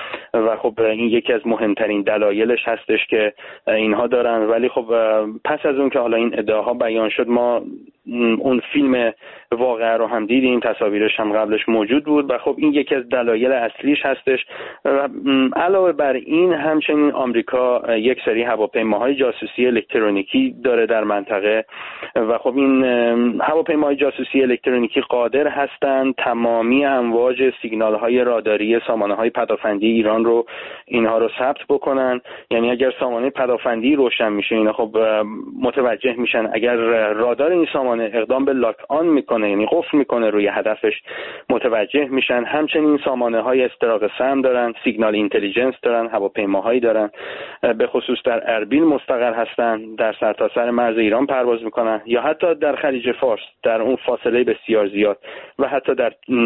و خب این یکی از مهمترین دلایلش هستش که اینها دارن. ولی خب پس از اون که حالا این ادعاها بیان شد، ما اون فیلم واقعه رو هم دیدیم، تصاویرش هم قبلش موجود بود و خب این یکی از دلایل اصلیش هستش. و علاوه بر این همچنین آمریکا یک سری هواپیماهای جاسوسی الکترونیکی داره در منطقه و خب این هواپیماهای جاسوسی الکترونیکی قادر هستند تمامی امواج سیگنال‌های راداری سامانه‌های پدافندی ایران رو اینها رو ثبت بکنن. یعنی اگر سامانه پدافندی روشن میشه، اینا خب متوجه میشن اگر رادار این سامانه اقدام به لاک آن میکنه، یعنی قفل میکنه روی هدفش، متوجه میشن. همچنین سامانه‌های استراق سم دارن، سیگنال اینتلیجنس دارن، هواپیماهایی دارن، به خصوص در اربیل مستقر هستن، در سرتاسر مرز ایران پرواز میکنن یا حتی در خلیج فارس در اون فاصله بسیار زیاد و حتی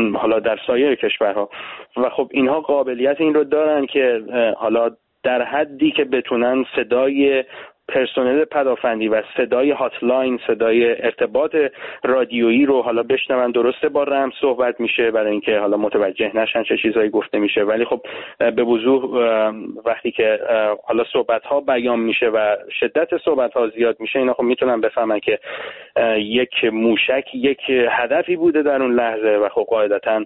در سایر کشورها. و خب اینها قابلیت این رو دارن که حالا در حدی که بتونن صدای پرسنل پدافندی و صدای هاتلاین، صدای ارتباط رادیویی رو حالا بشنون. درسته با رمز صحبت میشه برای اینکه حالا متوجه نشن چه چیزایی گفته میشه، ولی خب به وضوح وقتی که حالا صحبت ها بیان میشه و شدت صحبت ها زیاد میشه، اینا خب میتونن بفهمن که یک موشک یک هدفی بوده در اون لحظه و خب قاعدتاً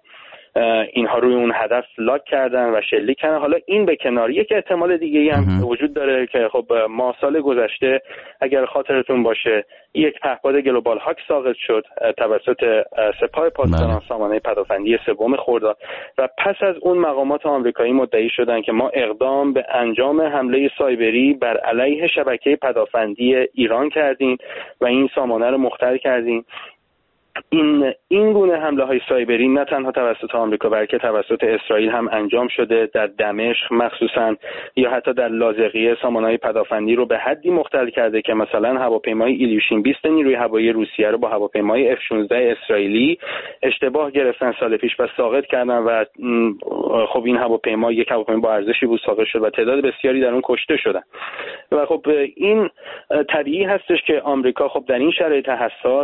اینها روی اون هدف لاک کردن و شلیک کردن. حالا این به کنار، یک احتمال دیگه هم وجود داره که خب ما سال گذشته اگر خاطرتون باشه یک پهپاد گلوبال هاک ساقط شد توسط سپاه پاسداران سامانه پدافندی 3 خرداد و پس از اون مقامات آمریکایی مدعی شدن که ما اقدام به انجام حمله سایبری بر علیه شبکه پدافندی ایران کردیم و این سامانه رو مختل کردیم. این گونه حمله های سایبری نه تنها توسط آمریکا بلکه توسط اسرائیل هم انجام شده، در دمشق مخصوصا یا حتی در لاذقیه سامانه‌های پدافندی رو به حدی مختل کرده که مثلا هواپیمای ایلیوشین 20 نیروی هوایی روسیه رو با هواپیمای F-16 اسرائیلی اشتباه گرفتن سال پیش و ساقط کردن و خب این هواپیما یک هواپیما با ارزشی بود ساقط شد و تعداد بسیاری در اون کشته شدن و خب این طبیعی هستش که آمریکا خب در این شرایط حساس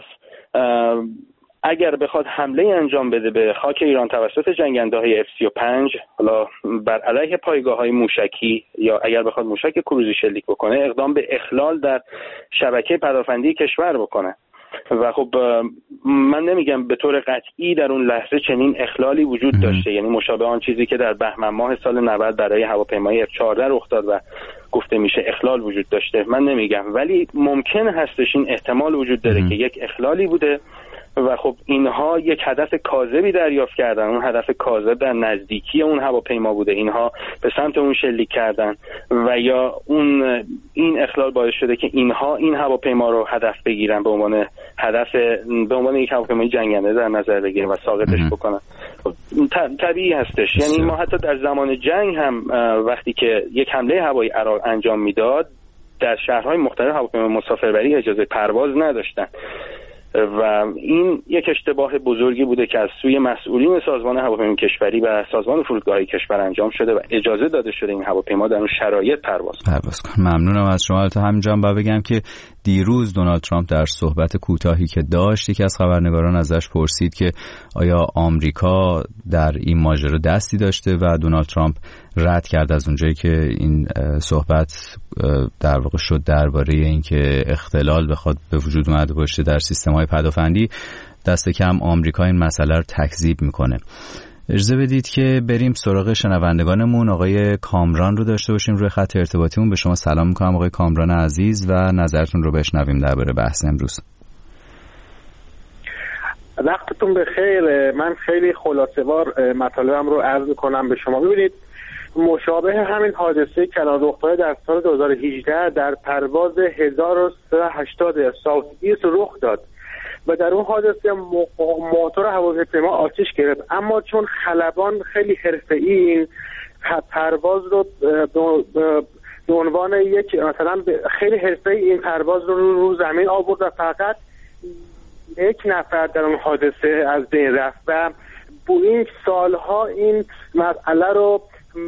اگر بخواد حمله انجام بده به خاک ایران توسط جنگنده‌های F-35 حالا بر علیه پایگاه‌های موشکی یا اگر بخواد موشک کروزی شلیک بکنه، اقدام به اخلال در شبکه پدافندی کشور بکنه و خب من نمیگم به طور قطعی در اون لحظه چنین اخلالی وجود داشته، یعنی مشابه آن چیزی که در بهمن ماه سال 90 برای هواپیمای F-14 رخ داد و گفته میشه اخلال وجود داشته، من نمیگم، ولی ممکن هستش این احتمال وجود داره که یک اخلالی بوده و خب اینها یک هدف کاذبی دریافت کردن، اون هدف کاذب در نزدیکی اون هواپیما بوده، اینها به سمت اون شلیک کردن و یا این اخلال باعث شده که اینها این هواپیما رو هدف بگیرن، به عنوان یک هواپیمای جنگنده در نظر بگیرن و ساقطش بکنن. طبیعی هستش، یعنی ما حتی در زمان جنگ هم وقتی که یک حمله هوایی عراق انجام میداد در شهرهای مختلف هواپیمای مسافربری اجازه پرواز نداشتن و این یک اشتباه بزرگی بوده که از سوی مسئولین سازمان هواپیمای کشوری و سازمان فرودگاه‌های کشور انجام شده و اجازه داده شده این هواپیما در اون شرایط پرواز کنه. ممنونم از شما. تا همینجا باید بگم که دیروز دونالد ترامپ در صحبت کوتاهی که داشت یکی از خبرنگاران ازش پرسید که آیا آمریکا در این ماجرا دستی داشته و دونالد ترامپ رد کرد از اونجایی که این صحبت در واقع شد درباره اینکه اختلال بخواد به وجود اومده باشه در سیستم‌های پدافندی، دست کم آمریکا این مسئله رو تکذیب میکنه. اجازه بدید که بریم سراغ شنوندگانمون. آقای کامران رو داشته باشیم روی خط ارتباطیمون. به شما سلام میکنم آقای کامران عزیز و نظرتون رو بشنویم درباره بحث امروز. وقتتون بخیر. من خیلی خلاصه‌وار مطالبم رو عرض میکنم به شما. ببینید، مشابه همین حادثه کلان رخ داده در سال 2018 در پرواز 1380 ساوت ایست رخ داد و در اون حادثه موتور هواپیما آتش گرفت، اما چون خلبان خیلی حرفه‌ای این پرواز رو به عنوان یک مثلا خیلی حرفه‌ای این پرواز رو زمین آورد و فقط یک نفر در اون حادثه از بین رفت و بوئینگ سالها این مسئله رو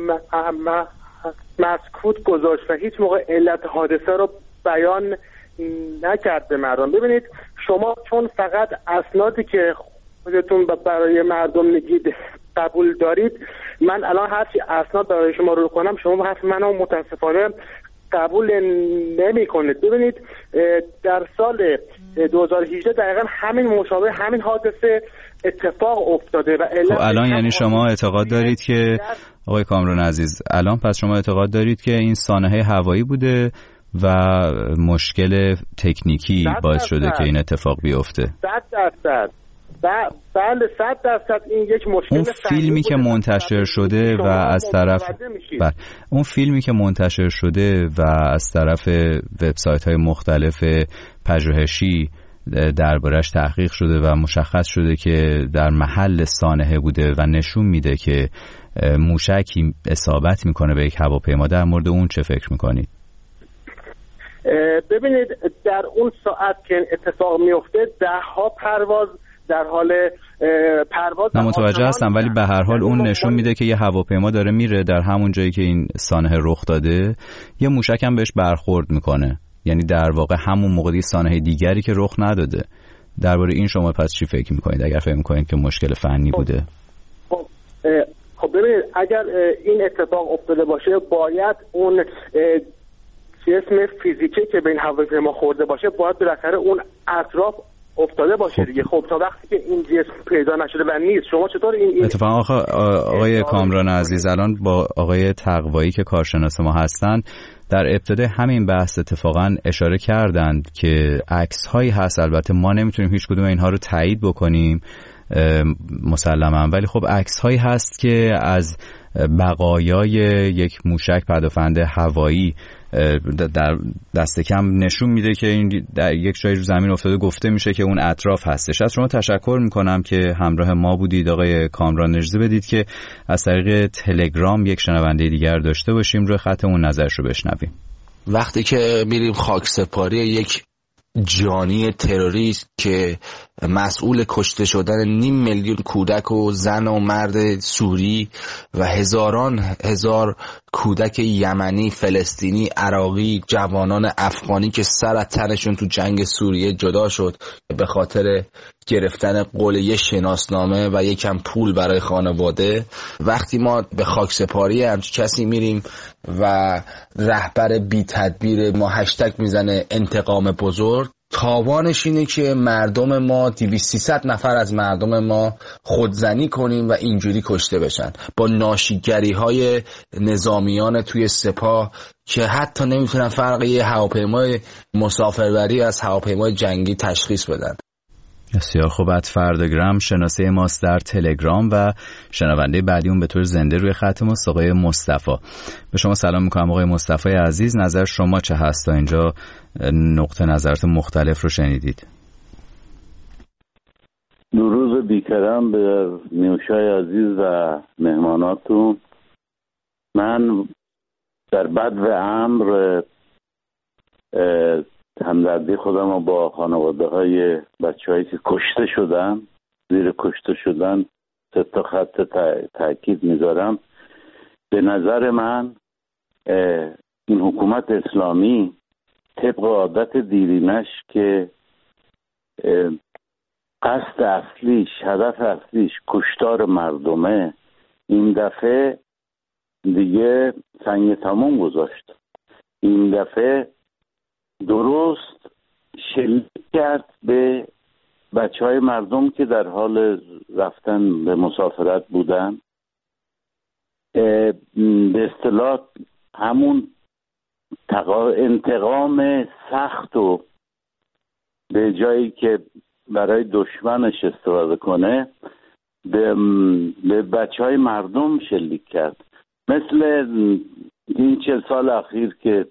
مسکوت گذاشت و هیچ موقع علت حادثه رو بیان نکرد به مردم. ببینید، شما چون فقط اسنادی که خودتون برای مردم میگید قبول دارید، من الان هرچی اسناد برای شما رو کنم شما حرف منو متاسفانه قبول نمی کنید. ببینید، در سال 2018 دقیقا همین مشابه همین حادثه اتفاق افتاده و الان یعنی شما اعتقاد دارید که آقای کامران عزیز، الان پس شما eعتقاد دارید که این سانحه هوایی بوده و مشکل تکنیکی باعث شده که این اتفاق بیفته؟ 100%. بله 100% این یک مشکل. اون فیلمی که منتشر شده و از طرف اون فیلمی که منتشر شده و از طرف وبسایت‌های مختلف پژوهشی دربارش تحقیق شده و مشخص شده که در محل سانحه بوده و نشون میده که موشکی اصابت میکنه به یک هواپیما. در مورد اون چه فکر میکنید؟ ببینید، در اون ساعت که اتفاق میفته 10 پرواز در حال پرواز. من متوجه هستم، ولی به هر حال اون نشون میده که یه هواپیما داره میره در همون جایی که این سانحه رخ داده، یه موشک هم بهش برخورد میکنه، یعنی در واقع همون موقعی سانحه دیگری که رخ نداده. درباره این شما پس چی فکر میکنید اگر فکر میکنید که مشکل فنی بوده؟ خب ببینید، اگر این اتفاق افتاده باشه باید اون جسم فیزیکی که به این هواپیما خورده باشه باید بالاخره اون اطراف افتاده باشه دیگه. خب تا وقتی که این جسم پیدا نشده و نیست، شما چطور این اتفاقا آقای کامران عزیز، الان با آقای تقوایی که کارشناس ما هستن در ابتدای همین بحث اتفاقا اشاره کردند که عکس هایی هست، البته ما نمیتونیم هیچ کدوم اینها رو تایید بکنیم مسلما، ولی خب عکس هایی هست که از بقایای یک موشک پدافند هوایی در دست کم نشون میده که این در یک جای رو زمین افتاده. گفته میشه که اون اطراف هستش. از شما تشکر میکنم که همراه ما بودید آقای کامران. اجازه بدید که از طریق تلگرام یک شنونده دیگر داشته باشیم روی خطمون، نظرش رو بشنویم. وقتی که میریم خاکسپاری یک جانی تروریست که مسئول کشته شدن 500,000 کودک و زن و مرد سوری و هزاران هزار کودک یمنی، فلسطینی، عراقی، جوانان افغانی که سر از تنشون تو جنگ سوریه جدا شد به خاطر گرفتن قوله شناسنامه و یکم پول برای خانواده، وقتی ما به خاکسپاری همچین کسی میریم و رهبر بی تدبیر ما هشتگ میزنه انتقام بزرگ، تاوانش اینه که مردم ما 200-300 نفر از مردم ما خودزنی کنیم و اینجوری کشته بشن با ناشیگری‌های نظامیان توی سپاه که حتی نمیتونن فرق یه هواپیمای مسافربری از هواپیمای جنگی تشخیص بدن. بسیار خوب. فردگرام شناسه ماست در تلگرام و شنونده بعدی اون به طور زنده روی خط ماست، آقای مصطفی. به شما سلام میکنم آقای مصطفی عزیز، نظر شما چه هست؟ تا اینجا نقطه نظرات مختلف رو شنیدید. درود بیکرم به نیوشای عزیز و مهماناتون. من در بدو امر همدردی خودم رو با خانواده های بچه هایی که کشته شدن، زیر کشته شدن 3 خط تأکید میذارم. به نظر من این حکومت اسلامی طبق عادت دیرینش که قصد اصلیش، هدف اصلیش کشتار مردمه، این دفعه دیگه سنگ تموم گذاشت. این دفعه درست شلیک کرد به بچه های مردم که در حال رفتن به مسافرت بودن. به اصطلاح همون انتقام سخت و به جایی که برای دشمنش استفاده کنه به بچه های مردم شلیک کرد. مثل این 40 سال اخیر که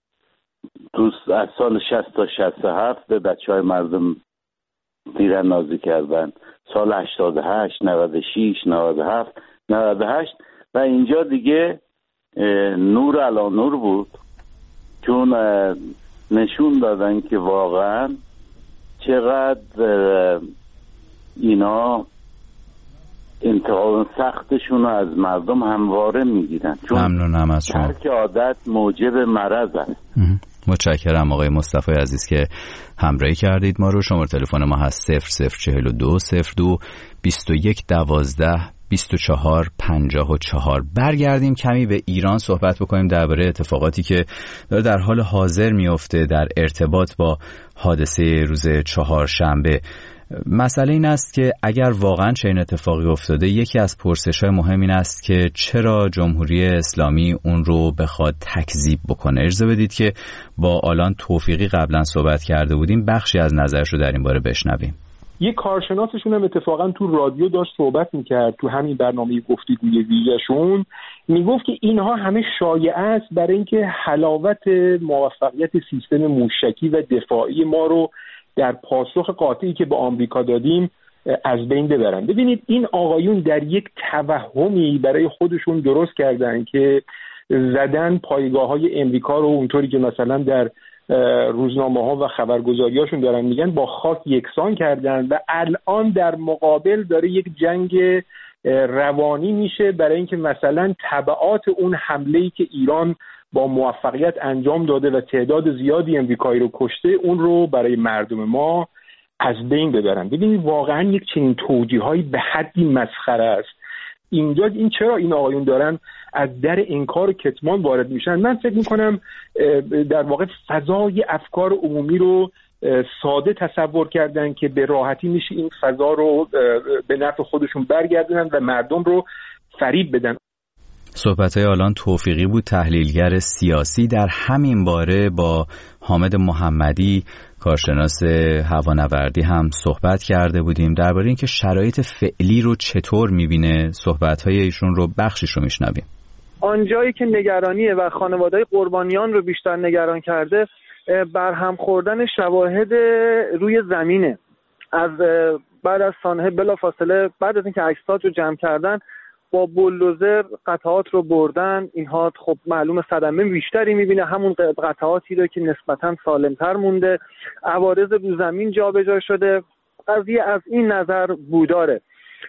از سال 60 تا 67 به بچه های مردم تیراندازی کردن، سال 88 96 97 98 و اینجا دیگه نور علی نور بود، چون نشون دادن که واقعا چقدر اینا انتقام سختشون رو از مردم همواره میگیرن، چون ممنونم از شما. ترک عادت موجب مرض است. متشکرم آقای مصطفی عزیز که همراهی کردید ما رو. شماره تلفن ما هست 0042 02 21 12 24 54. برگردیم کمی به ایران صحبت بکنیم درباره اتفاقاتی که در حال حاضر میفته در ارتباط با حادثه روز چهارشنبه. مسئله این است که اگر واقعا چنین اتفاقی افتاده، یکی از پرسش‌های مهم این است که چرا جمهوری اسلامی اون رو بخواد تکذیب بکنه. اجازه بدید که با آلان توفیقی قبلا صحبت کرده بودیم، بخشی از نظرش رو در این باره بشنویم. یه کارشناسشون هم اتفاقا تو رادیو داشت صحبت میکرد، تو همین برنامه گفتگوی ویژه‌شون میگفت که اینها همه شایعه است برای اینکه حلاوت موفقیت سیستم موشکی و دفاعی ما رو در پاسخ قاطعی که به آمریکا دادیم از بین ببرن. ببینید این آقایون در یک توهمی برای خودشون درست کردن که زدن پایگاه‌های امریکا رو اونطوری که مثلا در روزنامه‌ها و خبرگزاری‌هاشون دارن میگن با خاک یکسان کردن و الان در مقابل داره یک جنگ روانی میشه برای اینکه مثلا تبعات اون حمله‌ای که ایران با موفقیت انجام داده و تعداد زیادی امریکایی رو کشته اون رو برای مردم ما از بین ببرن. ببینید واقعا یک چنین توجیه‌هایی به حدی مسخره است. اینجا این چرا این آقایون دارن از در انکار و کتمان وارد میشن؟ من فکر میکنم در واقع فضای افکار عمومی رو ساده تصور کردن که به راحتی میشه این فضا رو به نفع خودشون برگردونن و مردم رو فریب بدن. صحبت‌های آلان توفیقی بود، تحلیلگر سیاسی. در همین باره با حامد محمدی کارشناس هوانوردی هم صحبت کرده بودیم درباره اینکه شرایط فعلی رو چطور می‌بینه. صحبت‌های ایشون رو بخشش رو میشنویم. آنجایی که نگرانیه و خانواده‌های قربانیان رو بیشتر نگران کرده برهم خوردن شواهد روی زمینه. از بعد از سانحه بلافاصله بعد از اینکه عکسات رو جمع کردن با بولدوزر قطعات رو بردن. اینها خب معلومه صدمه بیشتری میبینه، همون قطعاتی رو که نسبتاً سالمتر مونده، عوارض رو زمین جابجا شده. قضیه از این نظر بوداره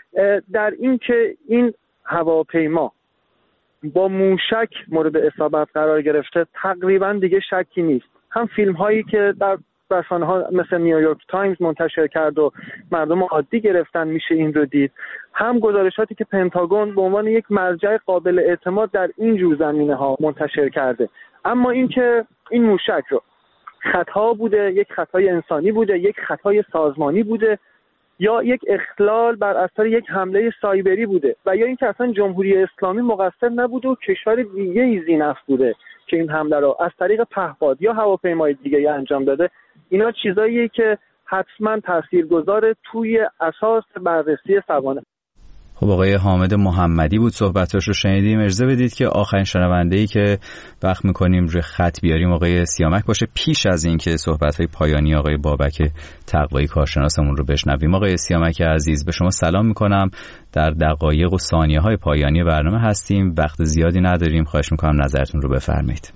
در این که این هواپیما با موشک مورد اصابت قرار گرفته تقریبا دیگه شکی نیست. هم فیلم هایی که در رسانه‌ها مثل نیویورک تایمز منتشر کرد و مردم عادی گرفتن میشه این رو دید، هم گزارشاتی که پنتاگون به عنوان یک مرجع قابل اعتماد در این جور زمینه‌ها منتشر کرده. اما این که این موشک رو خطا بوده، یک خطای انسانی بوده، یک خطای سازمانی بوده، یا یک اختلال بر اثر یک حمله سایبری بوده، و یا اینکه اصلا جمهوری اسلامی مقصر نبوده و کشور دیگه‌ای ذی‌نفع بوده که این حمله رو از طریق پهپاد یا هواپیمای دیگه‌ای انجام داده. اینا چیزاییه که حتما تاثیرگذار توی اساس بررسی سوانح. خب آقای حامد محمدی بود، صحبتاش رو شنیدیم. اجازه بدید که آخرین شنونده‌ای که وقت می‌کنیم روی خط بیاریم آقای سیامک باشه، پیش از این که صحبت‌های پایانی آقای بابک تقوایی کارشناسمون رو بشنویم. آقای سیامک عزیز، به شما سلام می‌کنم. در دقایق و ثانیه‌های پایانی برنامه هستیم، وقت زیادی نداریم، خواهش می‌کنم نظرتون رو بفرمایید.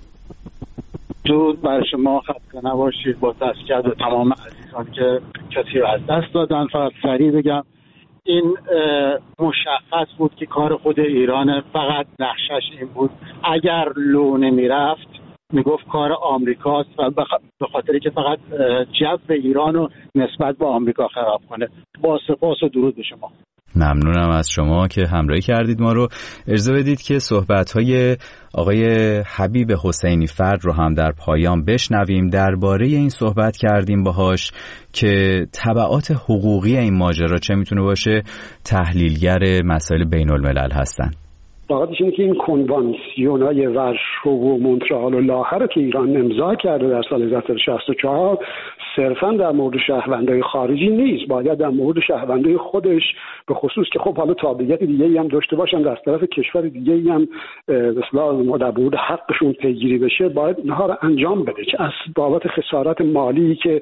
درود بر شما، خسته نباشید. با تشکر به تمام عزیزان که کسی رو از دست دادن. فقط سریع بگم این مشخص بود که کار خود ایران، فقط نقشش این بود اگر لو نمیرفت میگفت کار آمریکاست و به خاطری که فقط جو ایران رو نسبت به آمریکا خراب کنه. با سپاس و درود به شما. ممنونم از شما که همراهی کردید ما رو. اجازه بدید که صحبت‌های آقای حبیب حسینی فرد رو هم در پایان بشنویم. درباره این صحبت کردیم باهاش که تبعات حقوقی این ماجرا چه میتونه باشه. تحلیلگر مسائل بین الملل هستن. واقعیتش اینه که این کنوانسیون‌های ورشو و مونترال و لاهه که ایران امضا کرده در سال 1964 صرفاً در مورد شهروندای خارجی نیست، باید در مورد شهروندای خودش، به خصوص که خب حالا تابعیت دیگه‌ای هم داشته باشن از طرف کشور دیگه‌ای هم به اصطلاح در مورد حقشون پیگیری بشه، باید اینها رو انجام بده. که از بابت خسارت مالی که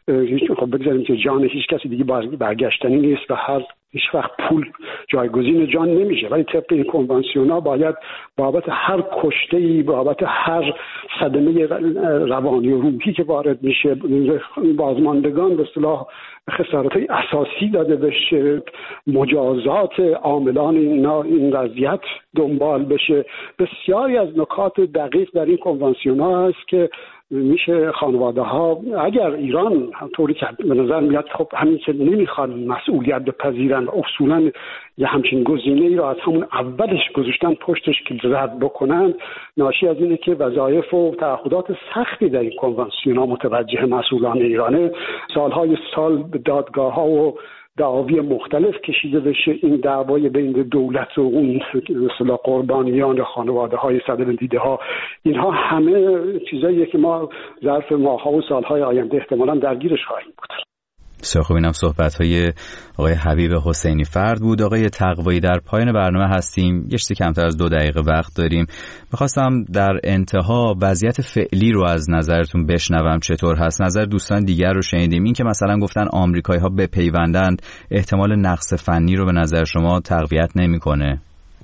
خب بگذاریم که جان هیچ کسی دیگه برگشتنی نیست و هیچ وقت پول جایگزین جان نمیشه، ولی طبق این کنوانسیونا باید بابت هر کشته‌ای، بابت هر صدمه روانی و روحی که وارد میشه بازماندگان به اصطلاح خسارت‌های اساسی داده بشه، مجازات عاملان این وضعیت دنبال بشه. بسیاری از نکات دقیق در این کنوانسیونا هست که میشه خانواده ها، اگر ایران طوری که به نظر میاد خب همین که نمیخوان مسئولیت بپذیرن و اصولا یه همچین گزینه‌ای را از همون اولش گذاشتن پشتش که رد بکنن، ناشی از اینه که وظایف و تعهدات سختی در این کنوانسیونا متوجه مسئولان ایرانه. سالهای سال به دادگاه‌ها و دعاوی مختلف کشیده بشه. این دعوای بین دولت و اون مثلا قربانیان خانواده‌های صدمه دیده‌ها، اینها همه چیزاییه که ما ظرف ماه‌ها و سال‌های آینده احتمالاً درگیرش خواهیم بود. خب اینم صحبت‌های آقای حبیب حسینی فرد بود. آقای تقوایی، در پایان برنامه هستیم، یه چیزی کمتر از 2 دقیقه وقت داریم. می‌خواستم در انتها وضعیت فعلی رو از نظرتون بشنوم، چطور هست؟ نظر دوستان دیگر رو شنیدیم، این که مثلا گفتن آمریکایی‌ها بپیوندند احتمال نقص فنی رو به نظر شما تقویت نمی‌کنه؟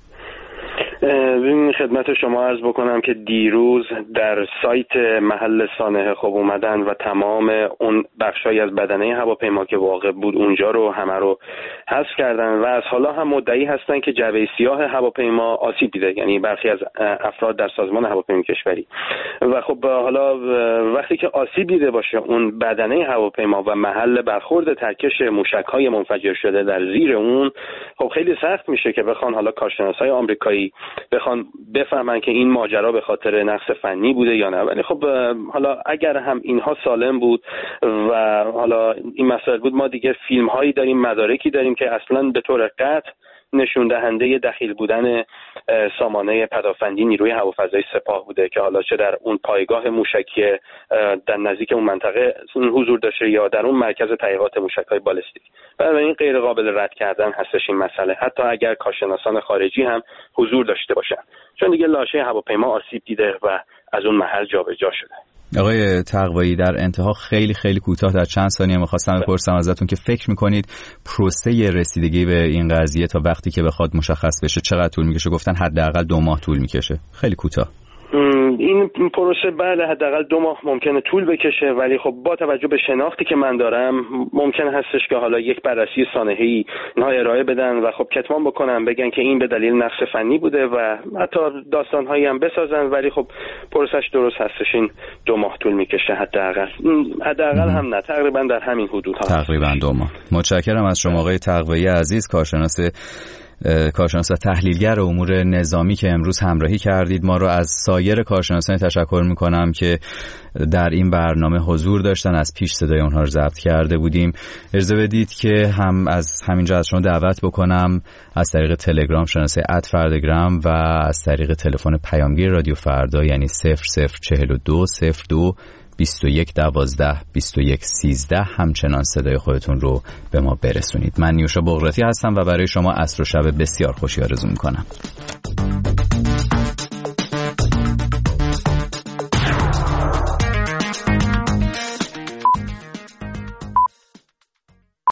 ببین خدمت شما عرض بکنم که دیروز در سایت محل سانحه خب اومدن و تمام اون بخشای از بدنه هواپیما که واقع بود اونجا رو همه رو حذف کردن و از حالا هم مدعی هستن که جعبه سیاه هواپیما آسیب دیده، یعنی برخی از افراد در سازمان هواپیمای کشوری. و خب حالا وقتی که آسیب دیده باشه اون بدنه هواپیما و محل برخورد ترکش موشک‌های منفجر شده در زیر اون، خب خیلی سخت میشه که بخوان حالا کارشناسای آمریکایی بخوان بفهمن که این ماجرا به خاطر نقص فنی بوده یا نه. ولی خب حالا اگر هم اینها سالم بود و حالا این مسائل بود، ما دیگه فیلم هایی داریم، مدارکی داریم که اصلا به طور قطع نشون دهنده دخیل بودن سامانه پدافندی نیروی هوافضای سپاه بوده که حالا چه در اون پایگاه موشکی در نزدیک اون منطقه حضور داشته یا در اون مرکز تحقیقات موشک‌های بالستیک. برای این غیر قابل رد کردن هستش این مسئله، حتی اگر کارشناسان خارجی هم حضور داشته باشن، چون دیگه لاشه هواپیما آسیب دیده و از اون محل جابجا شده. آقای تقوایی، در انتها خیلی کوتاه در چند ثانیه می‌خواستم بپرسم ازتون که فکر می‌کنید پروسه رسیدگی به این قضیه تا وقتی که بخواد مشخص بشه چقدر طول می‌کشه؟ گفتن حداقل 2 ماه طول می‌کشه. خیلی کوتاه. این پروسه بله حداقل 2 ماه ممکنه طول بکشه، ولی خب با توجه به شناختی که من دارم ممکن هستش که حالا یک بررسی سانحه‌ای اینها ارائه بدن و خب کتمان بکنن، بگن که این به دلیل نقص فنی بوده و حتی داستان‌هایی هم بسازن، ولی خب پروسش درست هستش این 2 ماه طول میکشه حداقل هم نه، تقریبا در همین حدود ها. تقریبا 2 ماه. متشکرم از شما آقای تقوایی عزیز، کارشناس کارشناس و تحلیلگر امور نظامی که امروز همراهی کردید. ما رو از سایر کارشناسان تشکر میکنم که در این برنامه حضور داشتن، از پیش صدای اونها رو ضبط کرده بودیم. اجازه بدید که هم از همینجا از شما دعوت بکنم از طریق تلگرام شناسه @فرداگرام و از طریق تلفن پیامگیر رادیو فردا یعنی 0042 02 21 12 21 13 همچنان صدای خودتون رو به ما برسونید. من نیوشا بغراتی هستم و برای شما عصر و شب بسیار خوشی آرزو میکنم.